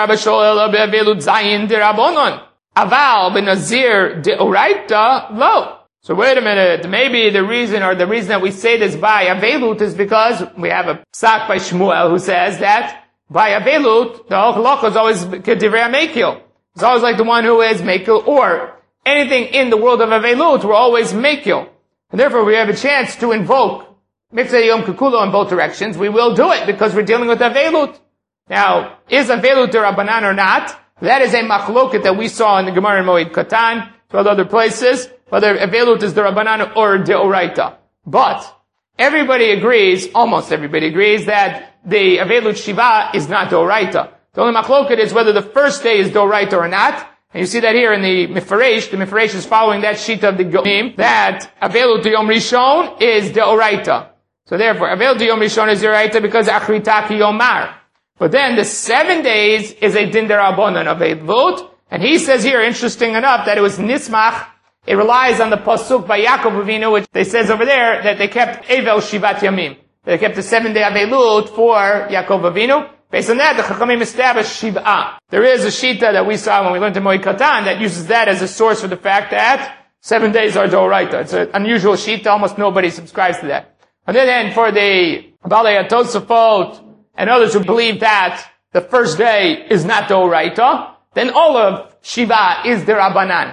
benazir deoraita lo. So wait a minute, maybe the reason that we say this by Avelut is because we have a psak by Shmuel who says that by Avelut, the halacha is always kedivrei Mekil. It's always like the one who is Mekil, or anything in the world of Avelut, we're always Mekil. And therefore we have a chance to invoke Mixat Yom Kekulo in both directions. We will do it because we're dealing with Avelut. Now, is Avelut a Rabbanan or not? That is a machloket that we saw in the Gemara in Moed Katan, 12 other places, whether Avelut is the Rabbanan or the Oraita. But everybody agrees, almost everybody agrees, that the Avelut Shiva is not the Oraita. The only machloket is whether the first day is the Oraita or not. And you see that here in the Mefaresh. The Mefaresh is following that sheet of the Goim, that Avelut Yom Rishon is the Oraita. So therefore, Avelut Yom Rishon is the Oraita because Achritaki Yomar. But then the 7 days is a Din Derabanan of Avelut. And he says here, interesting enough, that it was Nismach. It relies on the Pasuk by Yaakov Avinu, which they says over there that they kept Evel Shivat Yamim. They kept the 7-day Avelut for Yaakov Avinu. Based on that, the Chachamim established Shiv'ah. There is a Shita that we saw when we learned in Moed Katan that uses that as a source for the fact that 7 days are Doraita. It's an unusual Shita, almost nobody subscribes to that. On the other hand, for the Balei Tosafot and others who believe that the first day is not Doraita, then all of Shiva is the Rabbanan.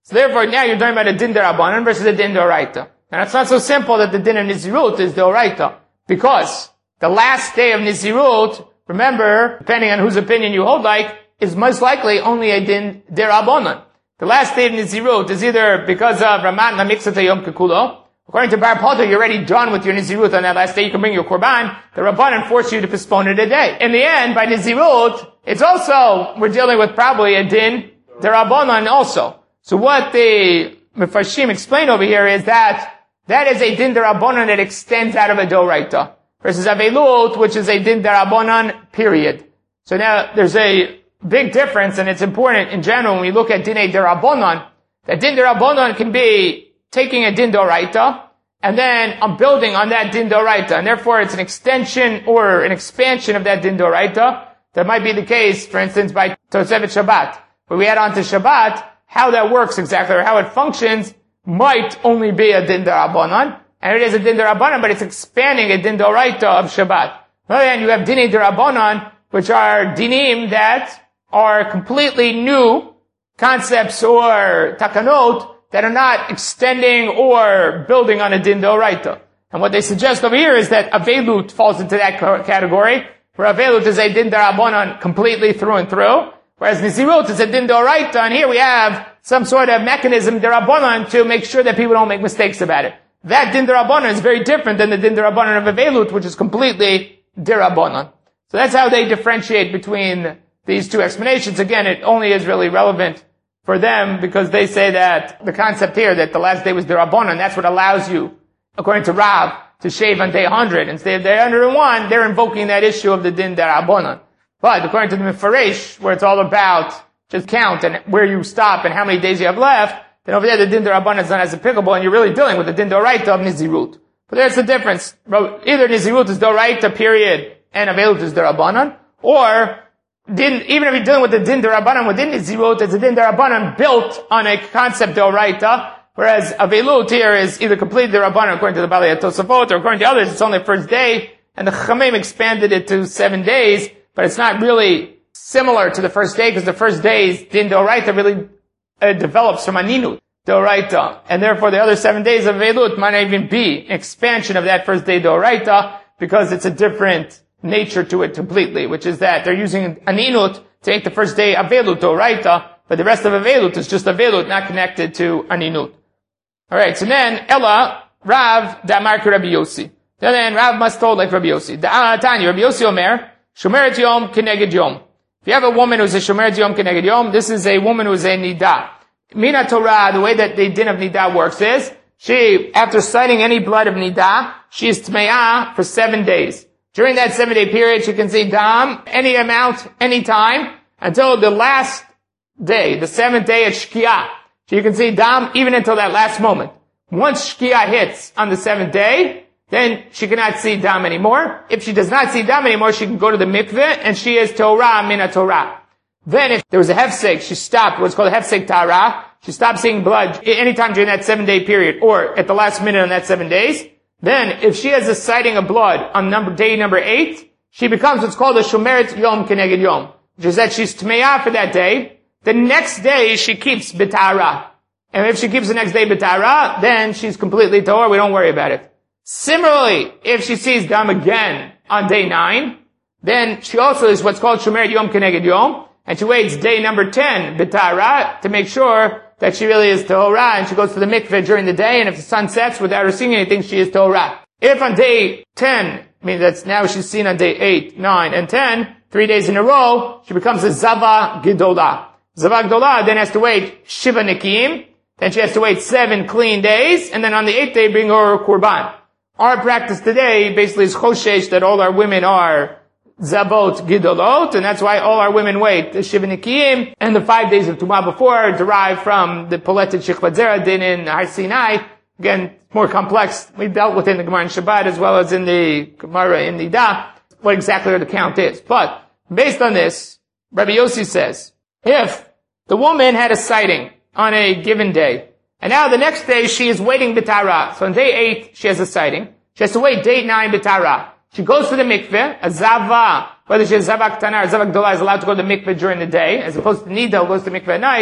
So therefore, now you're talking about a din derabanan versus a din d'oraita. And it's not so simple that the din of Nizirut is d'oraita. Because the last day of Nizirut, remember, depending on whose opinion you hold like, is most likely only a din derabanan. The last day of Nizirut is either because of Ramat Namixat Yom Kekulo. According to Bar Poto, you're already done with your Nizirut on that last day. You can bring your Korban. The Rabbanan force you to postpone it a day. In the end, by Nizirut, it's also, we're dealing with probably a din derabanan also. So what the Mefarshim explain over here is that is a din derabanan that extends out of a doraita. Versus Avelut, which is a din derabanan, period. So now, there's a big difference, and it's important in general when we look at dinei derabanan, that din derabanan can be taking a din doraita, and then I'm building on that din doraita, and therefore it's an extension or an expansion of that din doraita. That might be the case, for instance, by Tosefet Shabbat, where we add on to Shabbat. How that works exactly, or how it functions, might only be a din derabanan, and it is a din derabanan, but it's expanding a din doraita of Shabbat. On the other hand, you have dinei derabanan, which are dinim that are completely new concepts or takanot that are not extending or building on a din d'oraita. And what they suggest over here is that Avelut falls into that category, where Avelut is a din d'Rabbanan completely through and through, whereas Nizirut is a din d'oraita, and here we have some sort of mechanism d'Rabbanan to make sure that people don't make mistakes about it. That din d'Rabbanan is very different than the din d'Rabbanan of Avelut, which is completely d'Rabbanan. So that's how they differentiate between these two explanations. Again, it only is really relevant for them because they say that the concept here that the last day was d'Rabbanan, that's what allows you, according to Rav, to shave on day 100. Instead of day 101, they're invoking that issue of the din d'Rabbanan. But according to the Mefaresh, where it's all about just count and where you stop and how many days you have left, then over there the din d'Rabbanan is not as applicable, and you're really dealing with the din d'oraita of Nizirut. But there's the difference. Either Nizirut is d'oraita, period, and Avelut is d'Rabbanan, or even if you're dealing with the din d'Rabbanan within Nizirut, it's a din d'Rabbanan built on a concept d'oraita, whereas Avelut here is either complete d'Rabbanan according to the Balei Tosafot, or according to others, it's only the first day, and the Chachamim expanded it to 7 days, but it's not really similar to the first day, because the first day's din d'oraita really develops from aninut d'oraita, and therefore the other 7 days of Avelut might not even be an expansion of that first day d'oraita, because it's a different nature to it completely, which is that they're using aninut to make the first day Avelut d'oraita, but the rest of Avelut is just Avelut, not connected to aninut. Alright, so then, Ella, Rav, Da'amar Rabbi Yossi. Then Rav must hold like Rabbi Yossi. Tanya, Rabbi Yossi Omer, Shomeret Yom Keneged Yom. If you have a woman who's a Shomeret Yom Keneged Yom, this is a woman who's a Nida. Mina Torah, the way that the din of Nida works is, she, after sighting any blood of Nida, she is Tme'ah for 7 days. During that 7-day period, she can see Dam, any amount, any time, until the last day, the 7th day at Shkia. She can see Dam even until that last moment. Once Shkia hits on the 7th day, then she cannot see Dam anymore. If she does not see Dam anymore, she can go to the mikveh, and she is Torah Mina Torah. Then if there was a hefsek, she stopped, what's called a hefsek Tara, she stopped seeing blood anytime during that 7-day period, or at the last minute on that 7 days. Then, if she has a sighting of blood on day number 8, she becomes what's called a Shomeret Yom Keneged Yom, which is that she's Tme'ah for that day. The next day, she keeps B'tara. And if she keeps the next day B'tara, then she's completely Torah, we don't worry about it. Similarly, if she sees Dam again on day 9, then she also is what's called Shomeret Yom Keneged Yom, and she waits day number 10, B'tara, to make sure that she really is Torah, and she goes to the mikveh during the day, and if the sun sets without her seeing anything, she is Torah. If on day 10, I mean that's now she's seen on day 8, 9, and 10, 3 days in a row, she becomes a Zava Gedolah. Zava Gedolah then has to wait Shiva Nikim, then she has to wait 7 clean days, and then on the 8th day bring her Kurban. Our practice today basically is Choshesh, that all our women are Zabot Gidolot, and that's why all our women wait the Shiva Nikiyim, and the 5 days of Tumah before are derived from the Poletet Shechvat Zera din in Har Sinai. Again, more complex. We dealt with it in the Gemara in Shabbat as well as in the Gemara in Nida, what exactly the count is. But, based on this, Rabbi Yossi says, if the woman had a sighting on a given day, and now the next day she is waiting B'tara, so on day 8 she has a sighting, she has to wait day 9 B'tara. She goes to the mikveh, a Zava, whether she has Zava Ktana or Zava Gdolah, is allowed to go to the mikveh during the day, as opposed to Nida who goes to the mikveh at night.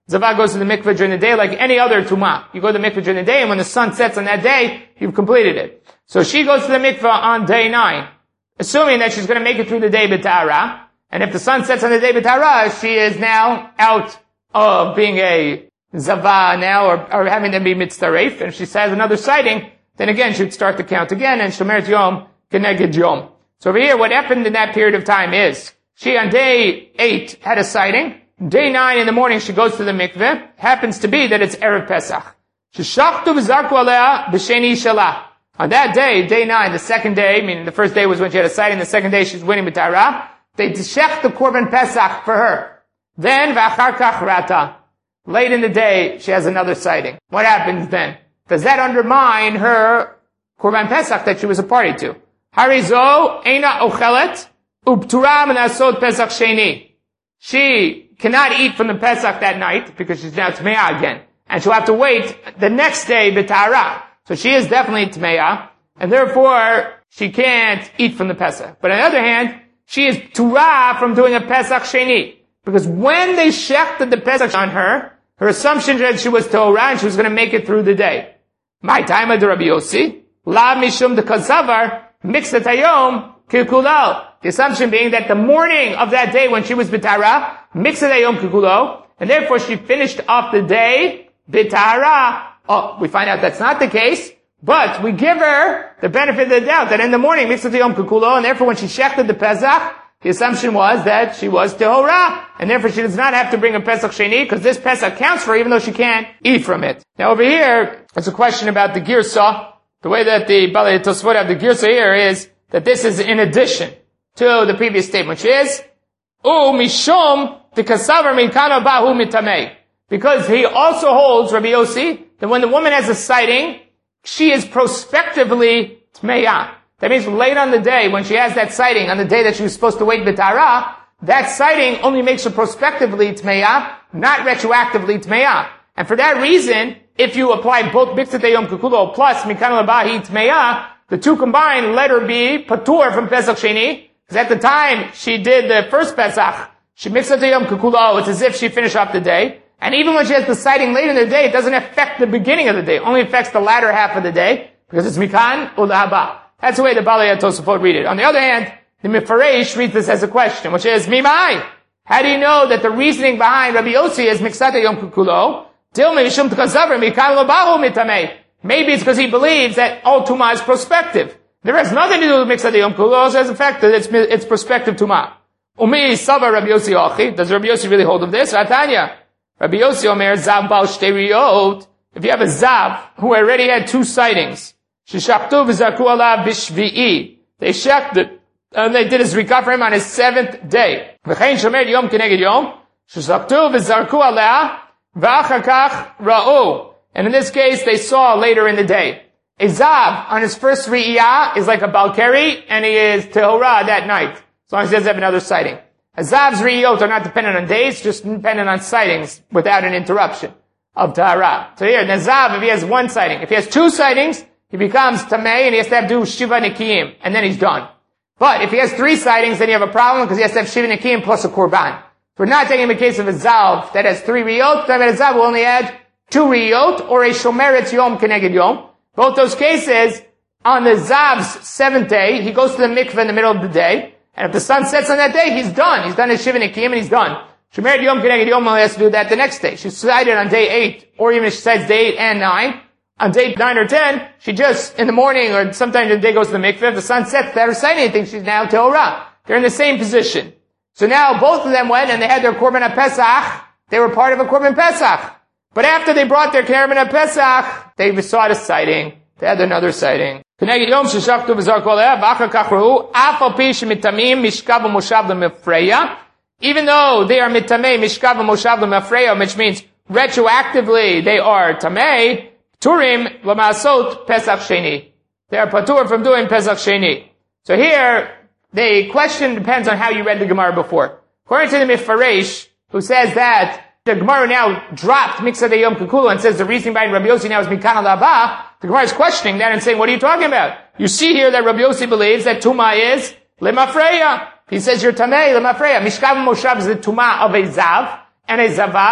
Zava goes to the mikveh during the day like any other tumah. You go to the mikveh during the day, and when the sun sets on that day, you've completed it. So she goes to the mikveh on day 9, assuming that she's going to make it through the day b'tahara. And if the sun sets on the day b'tahara, she is now out of being a zava now, or having to be mitzaref. And if she has another sighting, then again she would start the count again, and shomeret yom keneged yom. So over here, what happened in that period of time is, she on day 8 had a sighting. Day 9 in the morning, she goes to the mikveh. Happens to be that it's Erev Pesach. Sheshachtu v'zarku alea b'sheni shalah. On that day, day 9, the second day, meaning the first day was when she had a sighting, the second day she's winning b'tahara, they shech the korban Pesach for her. Then, v'achar kach rata. Late in the day, she has another sighting. What happens then? Does that undermine her korban Pesach that she was a party to? Harizo eina ochelet uptura menasot Pesach sheni. She cannot eat from the Pesach that night because she's now Tmeah again. And she'll have to wait the next day b'tahara. So she is definitely Tmeah, and therefore she can't eat from the Pesach. But on the other hand, she is Turah from doing a Pesach Sheni. Because when they shechted the Pesach on her, her assumption that she was Torah and she was going to make it through the day. My time at the Rabbi Yossi, La Mishum de Kazavar, Mixat Hayom, Kikulal. The assumption being that the morning of that day when she was B'tahara, Mixat Hayom Kikulo, and therefore she finished off the day B'tahara. Oh, we find out that's not the case, but we give her the benefit of the doubt that in the morning Mixat Hayom Kikulo, and therefore when she shechted the Pesach, the assumption was that she was Tehorah, and therefore she does not have to bring a Pesach Sheni, because this Pesach counts for her, even though she can't eat from it. Now over here, there's a question about the Girsah. The way that the Balei Tosfot have the Girsah here is that this is in addition to the previous statement, which is, Mishum the Kasavar Minkano Bahu Mitamei. Because he also holds, Rabbi Yossi, that when the woman has a sighting, she is prospectively Tmeah. That means late on the day, when she has that sighting, on the day that she was supposed to wait b'tahara, that sighting only makes her prospectively Tmeah, not retroactively Tmeah. And for that reason, if you apply both Mixat Hayom Kikulo plus Mikan Labahi Tmeah, the two combined let her be Patur from Pesach Sheni, because at the time she did the first Pesach, she Mixat Hayom Kikulo, it's as if she finished off the day. And even when she has the sighting late in the day, it doesn't affect the beginning of the day. It only affects the latter half of the day, because it's Mikan Ulahaba. That's the way the Balei Tosafot read it. On the other hand, the Mefaresh reads this as a question, which is, Mimai. How do you know that the reasoning behind Rabbi Yossi is Mixat Hayom Kikulo? Maybe it's because he believes that all Tumah is prospective. There has nothing to do with Mixat Hayom Kikulo, also has the fact that it's prospective Tumah. Umi Sava Rabbi Yossi Ochi. Does Rabbi Yossi really hold of this? Ratanya. Rabbi Yossi Omer Zav Bal Shteriot. If you have a Zav who already had 2 sightings, Sheshachtu v'zarku ala b'shvi'i. They shechted it, and they did his zrika for him on his 7th day. V'chein shomer yom keneged yom. Sheshachtu v'zarku ala v'achar kach ra'u. And in this case, they saw later in the day. A Zav on his first Re'iyah is like a Balkari, and he is Tehorah that night, as long as he doesn't have another sighting. A Zav's Re'iyot are not dependent on days, just dependent on sightings without an interruption of Tahara. So here, the Zav, if he has 1 sighting, if he has 2 sightings, he becomes Tamei and he has to do Shiva Nikiyim, and then he's done. But if he has 3 sightings, then you have a problem because he has to have Shiva Nikiyim plus a Korban. If we're not taking the case of a Zav that has 3 Riyot, then a Zav will only add 2 Riyot or a Shomeret Yom Keneged Yom. Both those cases, on the Zav's 7th day, he goes to the mikveh in the middle of the day, and if the sun sets on that day, he's done. He's done his Shiva Nikiyim and he's done. Shomeret Yom Keneged Yom only has to do that the next day. She's sighted on day 8, or even if she sights day 8 and 9. On day 9 or 10, she just, in the morning, or sometimes the day goes to the mikveh, if the sun sets, without her sighting anything, she's now Tehorah. They're in the same position. So now both of them went and they had their Korban HaPesach. They were part of a Korban Pesach. But after they brought their Korban HaPesach, they saw the sighting. They had another sighting. Keneged Yom sheshachtu v'zarku aleh v'achar kach ra'u af al pi shemitamim mishkav v'moshav l'mefreya. Even though they are mitamei mishkav v'moshav l'mefreya, which means retroactively they are tamei, Turim l'masot Pesach Sheni. They are patur from doing Pesach Sheni. So here, the question depends on how you read the Gemara before. According to the Mefaresh, who says that the Gemara now dropped Mixat Hayom Kikulo and says the reasoning behind Rabbi Yossi now is Mikan Alaba, the Gemara is questioning that and saying, what are you talking about? You see here that Rabbi Yossi believes that Tumah is Lemafreya. He says you're Tamei, Lemafreya. Mishkav Moshav is the Tumah of a Zav and a Zavah.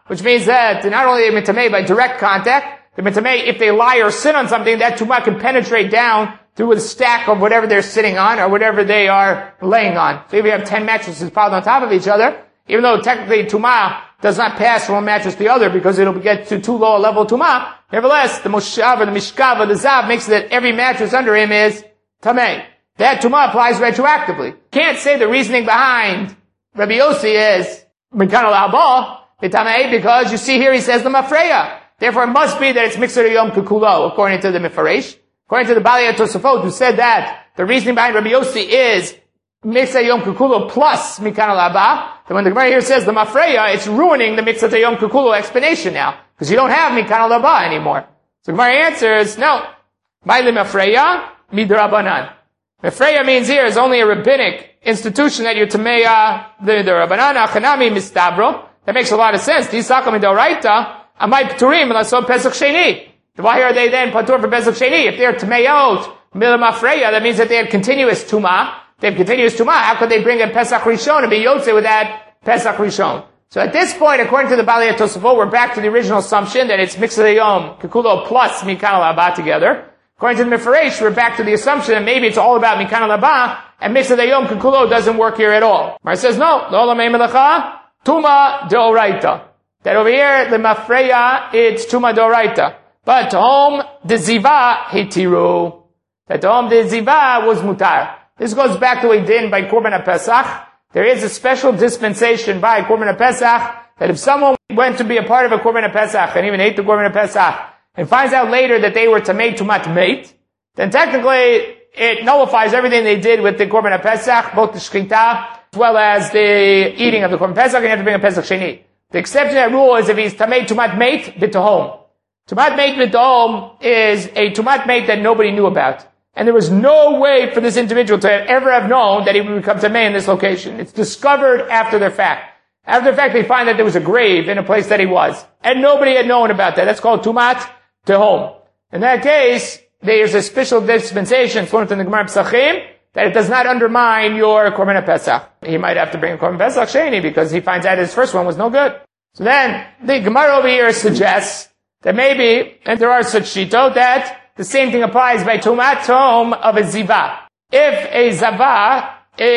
which means that not only are they mitamei by direct contact, they're mitamei if they lie or sit on something, that tumah can penetrate down through a stack of whatever they're sitting on or whatever they are laying on. So if you have 10 mattresses piled on top of each other, even though technically tumah does not pass from one mattress to the other because it'll get to too low a level tumah, nevertheless, the moshav or the mishkav or the zav makes it that every mattress under him is tamei. That tumah applies retroactively. Can't say the reasoning behind Rabbi Yossi is Mikan al-Abba, B'tamei, because you see here he says the Mafreya. Therefore it must be that it's Mixer Yom Kekulo, according to the Mefaresh. According to the Balei Tosafot, who said that the reasoning behind Rabbi Yossi is Mixer Yom Kekulo plus Mikan al-Abba, then when the Gemara here says the Mafreya, it's ruining the Mixer Yom Kekulo explanation now, because you don't have Mikan al-Abba anymore. So the Gemara answers, no. Ma'ile Mafreya, Midrabanan. Mefreya means here is only a rabbinic institution that you're tameya the rabbanana chanami mistabro. That makes a lot of sense. Disaka midoraita amay pturim l'asod pesach sheni. Why are they then patur for pesach sheni? If they're tameyot mila mafreya, that means that they have continuous tumah. They have continuous tumah. How could they bring a pesach rishon and be yotze with that pesach rishon? So at this point, according to the Balei Tosafot, we're back to the original assumption that it's mixed yom kekulo plus mikan al-abba together. According to the Mefaresh, we're back to the assumption that maybe it's all about Mikan al-Abba, and Mixed Yom Kekulo doesn't work here at all. Mar says, no, Lo Lamei Melacha, Tuma Deoraita. That over here, the Mafreya, it's Tuma Deoraita. But Tom de Ziva Hitiru. That Tom de Ziva was Mutar. This goes back to a din by Korban HaPesach. There is a special dispensation by Korban HaPesach that if someone went to be a part of a Korban HaPesach and even ate the Korban HaPesach, and finds out later that they were tamei tumat mate, then technically it nullifies everything they did with the Korban HaPesach, both the Shechita, as well as the eating of the Korban Pesach, and you have to bring a Pesach Sheni. The exception to that rule is if he's tamei tumat mate, b'tohom. Tumat mate b'tohom is a tumat mate that nobody knew about. And there was no way for this individual to ever have known that he would become tamei in this location. It's discovered after their fact. After the fact, they find that there was a grave in a place that he was. And nobody had known about that. That's called tumat to home. In that case, there's a special dispensation, learned in the Gemara Pesachim, that it does not undermine your Korban Pesach. He might have to bring a Korban Pesach Sheni because he finds out his first one was no good. So then, the Gemara over here suggests that maybe, and there are such shito, that the same thing applies by Tumat Tom of a Ziva. If a Zava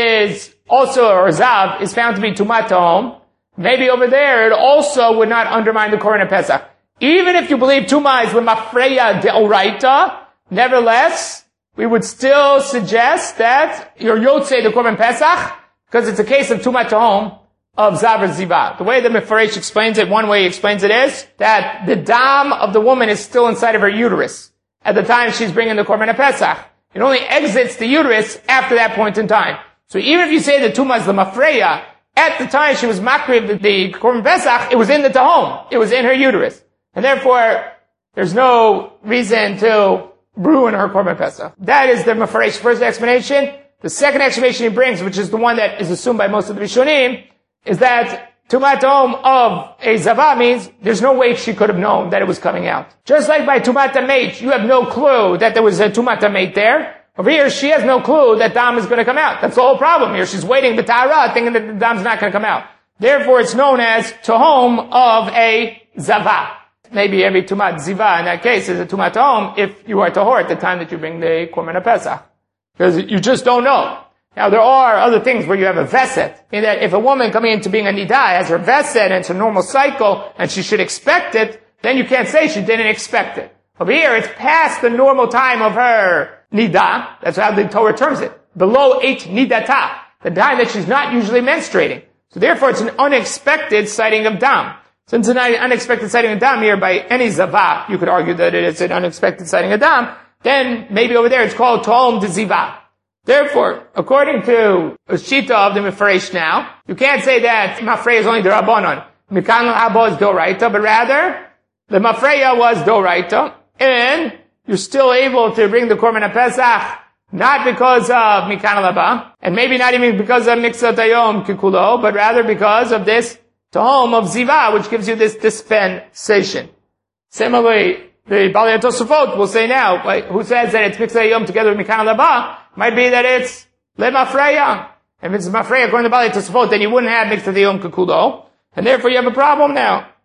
is also, or Zav, is found to be Tumat Tom, maybe over there it also would not undermine the Korban Pesach. Even if you believe Tumah is Lemafreya Deoraita, nevertheless, we would still suggest that you're Yotze the Korban Pesach, because it's a case of Tumah Tahom of Zav or Ziva. The way the Mefaresh explains it, one way he explains it is that the dam of the woman is still inside of her uterus at the time she's bringing the Korban Pesach. It only exits the uterus after that point in time. So even if you say the Tumah is Lemafreya, at the time she was makriv the Korban Pesach, it was in the Tahom. It was in her uterus. And therefore, there's no reason to ruin her Korban Pesach. That is the Mefaresh's first explanation. The second explanation he brings, which is the one that is assumed by most of the Rishonim, is that Tumat Tom of a Zava means there's no way she could have known that it was coming out. Just like by Tumat Mate, you have no clue that there was a Tumat Mate there. Over here, she has no clue that Dam is going to come out. That's the whole problem here. She's waiting the Tara, thinking that the Dam's not going to come out. Therefore, it's known as Tahom of a Zava. Maybe every Tumat Ziva in that case is a Tumat Tahom if you are Tahor at the time that you bring the Korban Pesach. Because you just don't know. Now there are other things where you have a Veset. In that if a woman coming into being a Nida has her Veset and it's a normal cycle and she should expect it, then you can't say she didn't expect it. Over here, it's past the normal time of her Nida. That's how the Torah terms it. Below 8 Nidata. The time that she's not usually menstruating. So therefore it's an unexpected sighting of Dam. Since it's an unexpected sighting of Dam here by any Zava, you could argue that it is an unexpected sighting of Dam, then maybe over there it's called Tom de Ziva. Therefore, according to a Shita of the Mefaresh now, you can't say that Mafreya is only the Rabbanon. Mikan al-Abba is Doraita, but rather, the Mafreya was Doraita, and you're still able to bring the Korban Pesach, not because of Mikan al-Abba, and maybe not even because of Mixat Hayom Kikulo, but rather because of this Tahom of Ziva, which gives you this dispensation. Similarly, the Balei Tosafot will say now, who says that it's Mixat Hayom together with Mikan al-Abba, might be that it's Lemafreya. And if it's Mafreya according to the Balei Tosafot, then you wouldn't have Mixat Hayom Kikulo, and therefore you have a problem now.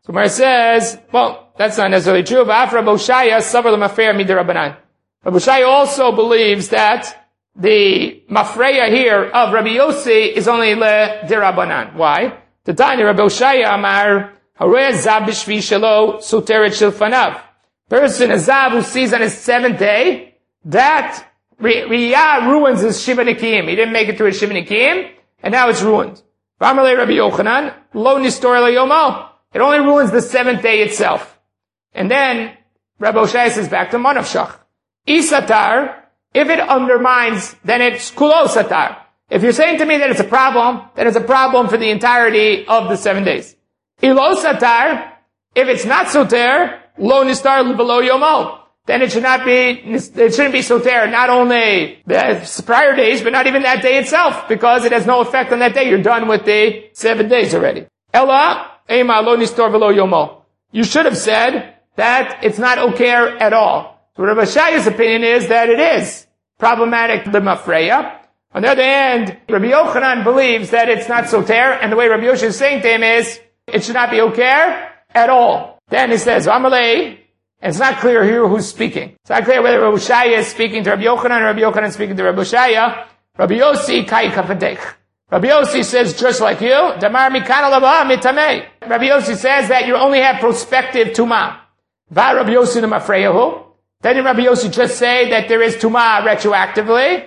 So Gemara says, well, that's not necessarily true. But Rabbi Oshaya savar l'mafreya midirabanan. Rabbi Oshaya also believes that the mafreya here of Rabbi Yossi is only le dirabanan. Why? The Tanya Rabbi Oshaya amar harei zav b'shvi shelo soteret shilfanav. Person, a zav who sees on his seventh day, that riyah ruins his shiva nikiyim. He didn't make it to his shiva nikiyim, and now it's ruined. V'amalei Rabbi Yochanan lo nistor yomo. It only ruins the seventh day itself. And then Rabbi Oshaya says back to manavshach. Isatar, if it undermines, then it's kulo satar. If you're saying to me that it's a problem, then it's a problem for the entirety of the 7 days. Ilo satar, if it's not soter, lo nistar below yomo, then it shouldn't be soter, not only the prior days, but not even that day itself, because it has no effect on that day. You're done with the 7 days already. Ella, ema lo nistar below yomo. You should have said that it's not okay at all. So Rabbi Oshaya's opinion is that it is problematic, the mafreya. On the other hand, Rabbi Yochanan believes that it's not soter, and the way Rabbi Yosha is saying to him is, it should not be okay at all. Then he says, Amalei, and it's not clear here who's speaking. It's not clear whether Rabbi Oshaya is speaking to Rabbi Yochanan or Rabbi Yochanan is speaking to Rabbi Oshaya. Rabbi Yossi kai kafadech. Rabbi Yossi says, just like you, Damar mikana laba mitamei. Rabbi Yossi says that you only have prospective tumah. Va Rabbi Yossi mafreyahu. Then Rabbi Yossi just say that there is tumah retroactively.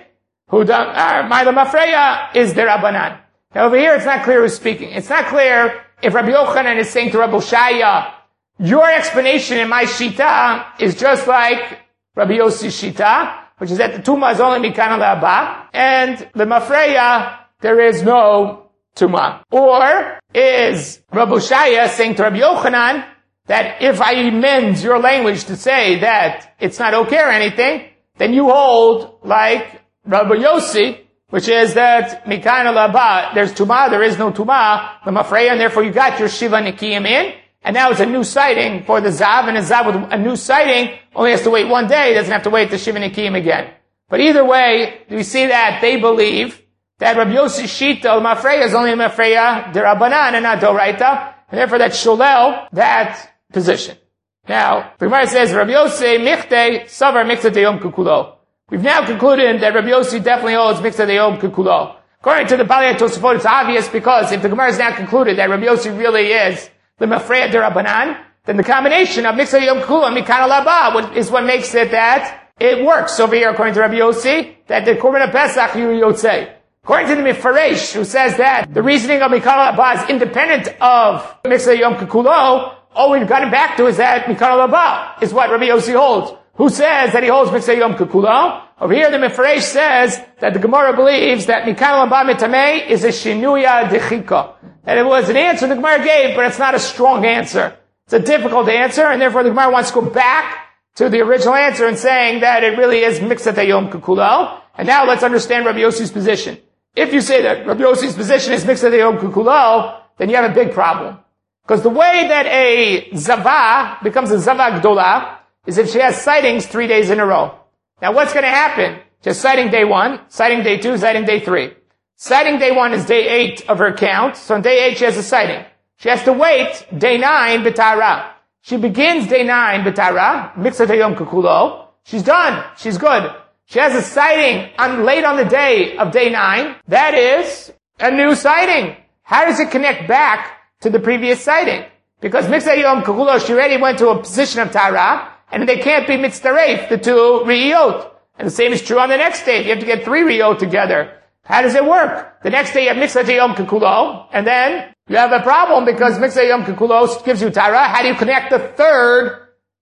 My mafreya is the Rabbanan. Now over here it's not clear who's speaking. It's not clear if Rabbi Yochanan is saying to Rabbi Oshaya, your explanation in my shita is just like Rabbi Yossi's shita, which is that the tumah is only mikana le'aba, and the mafreya, there is no tumah. Or is Rabbi Oshaya saying to Rabbi Yochanan that if I amend your language to say that it's not okay or anything, then you hold like Rabbi Yossi, which is that mikana le'aba, there's tumah, there is no tumah, the mafreya, and therefore you got your shiva nikiyim in. And now it's a new sighting for the Zav, and a Zav with a new sighting only has to wait 1 day, doesn't have to wait the Shiva Nikiyim again. But either way, we see that they believe that Rabbi Yossi Shita, Mafreya, is only a Mafreya, Derabanan, and not Doraita, and therefore that's Sholel, that position. Now, the Gemara says, Rabbi Yossi, Michte, Savar, Mikta Deyom Kukulo. We've now concluded that Rabbi Yossi definitely holds Mikta Deyom Kukulo. According to the Balei Tosafot, it's obvious because if the Gemara is now concluded that Rabbi Yossi really is the Mafreya Derabanan, then the combination of Miksa Yom Kula and Mikana Laba is what makes it that it works over here, according to Rabbi Yossi, that the Korban Pesach you Yotzei. According to the Mefaresh, who says that the reasoning of Mikana Laba is independent of Miksa Yom Kulo, all we've gotten back to is that Mikana Laba is what Rabbi Yossi holds. Who says that he holds Miksa Yom Kulo? Over here, the Mefaresh says that the Gemara believes that Mikana Laba Mitamei is a Shinuya Dechika. That it was an answer the Gemara gave, but it's not a strong answer. It's a difficult answer, and therefore the Gemara wants to go back to the original answer and saying that it really is Miksat Yom Kukulo. And now let's understand Rabbi Yossi's position. If you say that Rabbi Yossi's position is Miksat Yom Kukulo, then you have a big problem. Because the way that a Zava becomes a Zava Gdola is if she has sightings 3 days in a row. Now what's going to happen? Just sighting day 1, sighting day 2, sighting day 3. Sighting day 1 is day 8 of her count, so on day 8 she has a sighting. She has to wait day 9 b'tara. She begins day 9 b'tara, Miksat Yom Kukulo. She's done. She's good. She has a sighting late on the day of day 9. That is a new sighting. How does it connect back to the previous sighting? Because Miksat Yom Kukulo, she already went to a position of Tara, and they can't be mitzdaref, the 2 Riyot. And the same is true on the next day. You have to get 3 Riyot together. How does it work? The next day you have Miksat Yom Kukulo, and then you have a problem because Miksat Yom Kukulo gives you Tara. How do you connect the 3rd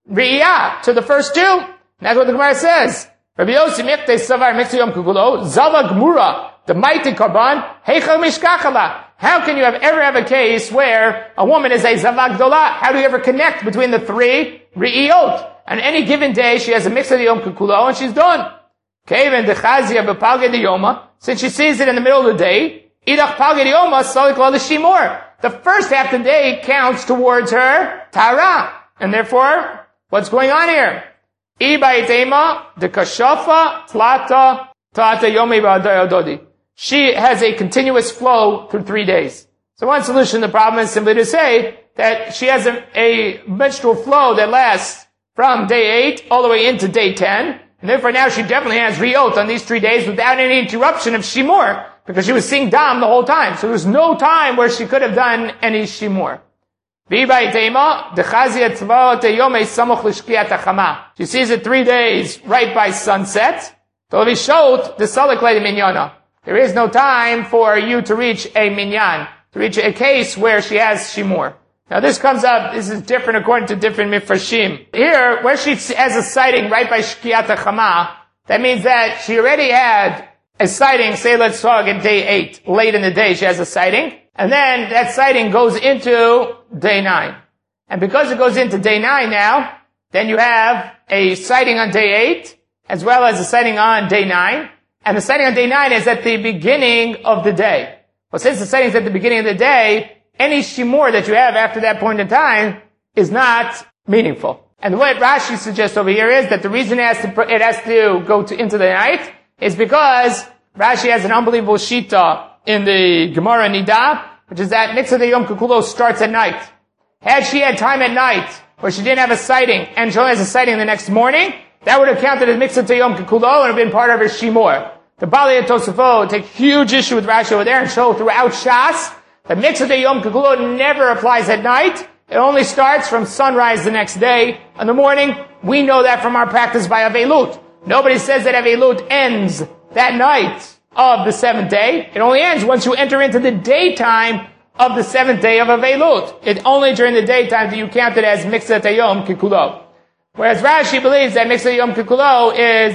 Riyah to the first 2? And that's what the Gemara says. Rabbi Yossi Mikte Savar Miksat Yom Kukulo, Zava Gmura, the mighty Karban, Heichel Mishkachala. How can you ever have a case where a woman is a Zava Gdola? How do you ever connect between the 3 Riyot? On any given day she has a Miksat Yom Kukulo and she's done. Since she sees it in the middle of the day, the first half of the day counts towards her Tara. And therefore, what's going on here? She has a continuous flow through 3 days. So one solution to the problem is simply to say that she has a menstrual flow that lasts from day 8 all the way into day 10. And therefore now she definitely has riyot on these 3 days without any interruption of shimur, because she was seeing dam the whole time. So there was no time where she could have done any shimur. She sees it 3 days right by sunset. There is no time for you to reach a minyan, to reach a case where she has shimur. Now this comes up, this is different according to different mifrashim. Here, where she has a sighting right by Shkiyat HaChama, that means that she already had a sighting, say let's talk at day 8, late in the day she has a sighting, and then that sighting goes into day 9. And because it goes into day 9 now, then you have a sighting on day 8, as well as a sighting on day 9, and the sighting on day 9 is at the beginning of the day. Well, since the sighting is at the beginning of the day, any shimur that you have after that point in time is not meaningful. And what Rashi suggests over here is that the reason it has to go into the night is because Rashi has an unbelievable shita in the Gemara Nida, which is that Mitzvah de Yom Kikulo starts at night. Had she had time at night where she didn't have a sighting and she only has a sighting the next morning, that would have counted as Mitzvah de Yom Kikulo and have been part of her shimur. The Bali and Tosafot take huge issue with Rashi over there and show throughout Shas the Mitzvah de Yom Kikulo never applies at night. It only starts from sunrise the next day. In the morning, we know that from our practice by Avelut. Nobody says that Avelut ends that night of the 7th day. It only ends once you enter into the daytime of the 7th day of Avelut. It's only during the daytime that you count it as Mitzvah de Yom Kikulo. Whereas Rashi believes that Mitzvah de Yom Kikulo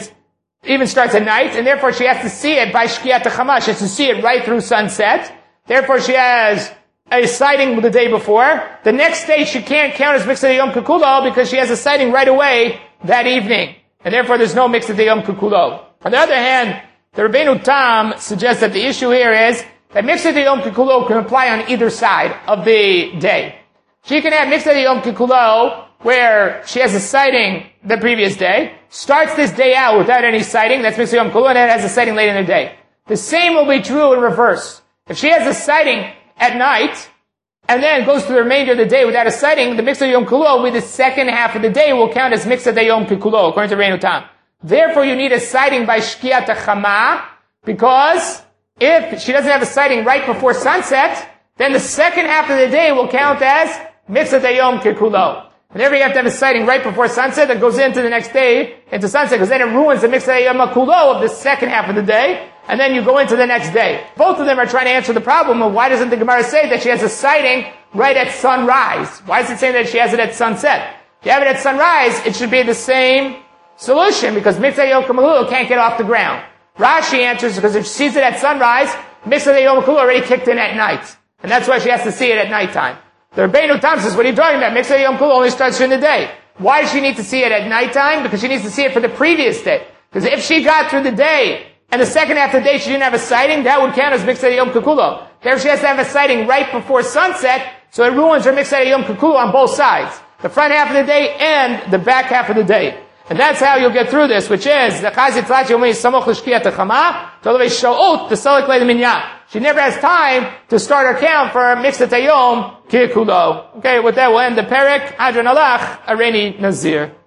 even starts at night, and therefore she has to see it by Shkiyat HaChama. She has to see it right through sunset. Therefore, she has a sighting the day before. The next day, she can't count as Mitzvah de Yom Kikulo because she has a sighting right away that evening. And therefore, there's no Mitzvah de Yom Kikulo. On the other hand, the Rabbeinu Tam suggests that the issue here is that Mitzvah de Yom Kikulo can apply on either side of the day. She can have Mitzvah de Yom Kikulo where she has a sighting the previous day, starts this day out without any sighting, that's Mitzvah Yom Kikulo, and then has a sighting late in the day. The same will be true in reverse. If she has a sighting at night, and then goes through the remainder of the day without a sighting, the Mitzvah Yom Kikulo will be the second half of the day will count as Mitzvah de Yom Kikulo, according to Reinu Tam. Therefore, you need a sighting by Shkiyat HaChama, because if she doesn't have a sighting right before sunset, then the second half of the day will count as Mitzvah de Yom Kikulo. Whenever you have to have a sighting right before sunset, that goes into the next day, into sunset, because then it ruins the Mitzvah de Yom Kikulo of the second half of the day, and then you go into the next day. Both of them are trying to answer the problem of why doesn't the Gemara say that she has a sighting right at sunrise? Why is it saying that she has it at sunset? If you have it at sunrise, it should be the same solution, because Mitzvah Yom Kikulo can't get off the ground. Rashi answers because if she sees it at sunrise, Mitzvah Yom Kikulo already kicked in at night. And that's why she has to see it at nighttime. The Rabbeinu Tam says, what are you talking about? Mitzvah Yom Kikulo only starts during the day. Why does she need to see it at nighttime? Because she needs to see it for the previous day. Because if she got through the day, and the second half of the day she didn't have a sighting, that would count as Mitzvah Yom Kikulo. Therefore she has to have a sighting right before sunset, so it ruins her Mitzvah Yom Kikulo on both sides. The front half of the day and the back half of the day. And that's how you'll get through this, which is, the Chazit Tzlachi Yomi Samoch L'Shkiyat HaChama, Tolove Sha'ot, the Salik Le Minyan. She never has time to start her count for Mitzvah Yom Kikulo. Okay, with that we'll end the Perek. Adron Alach, Areni Nazir.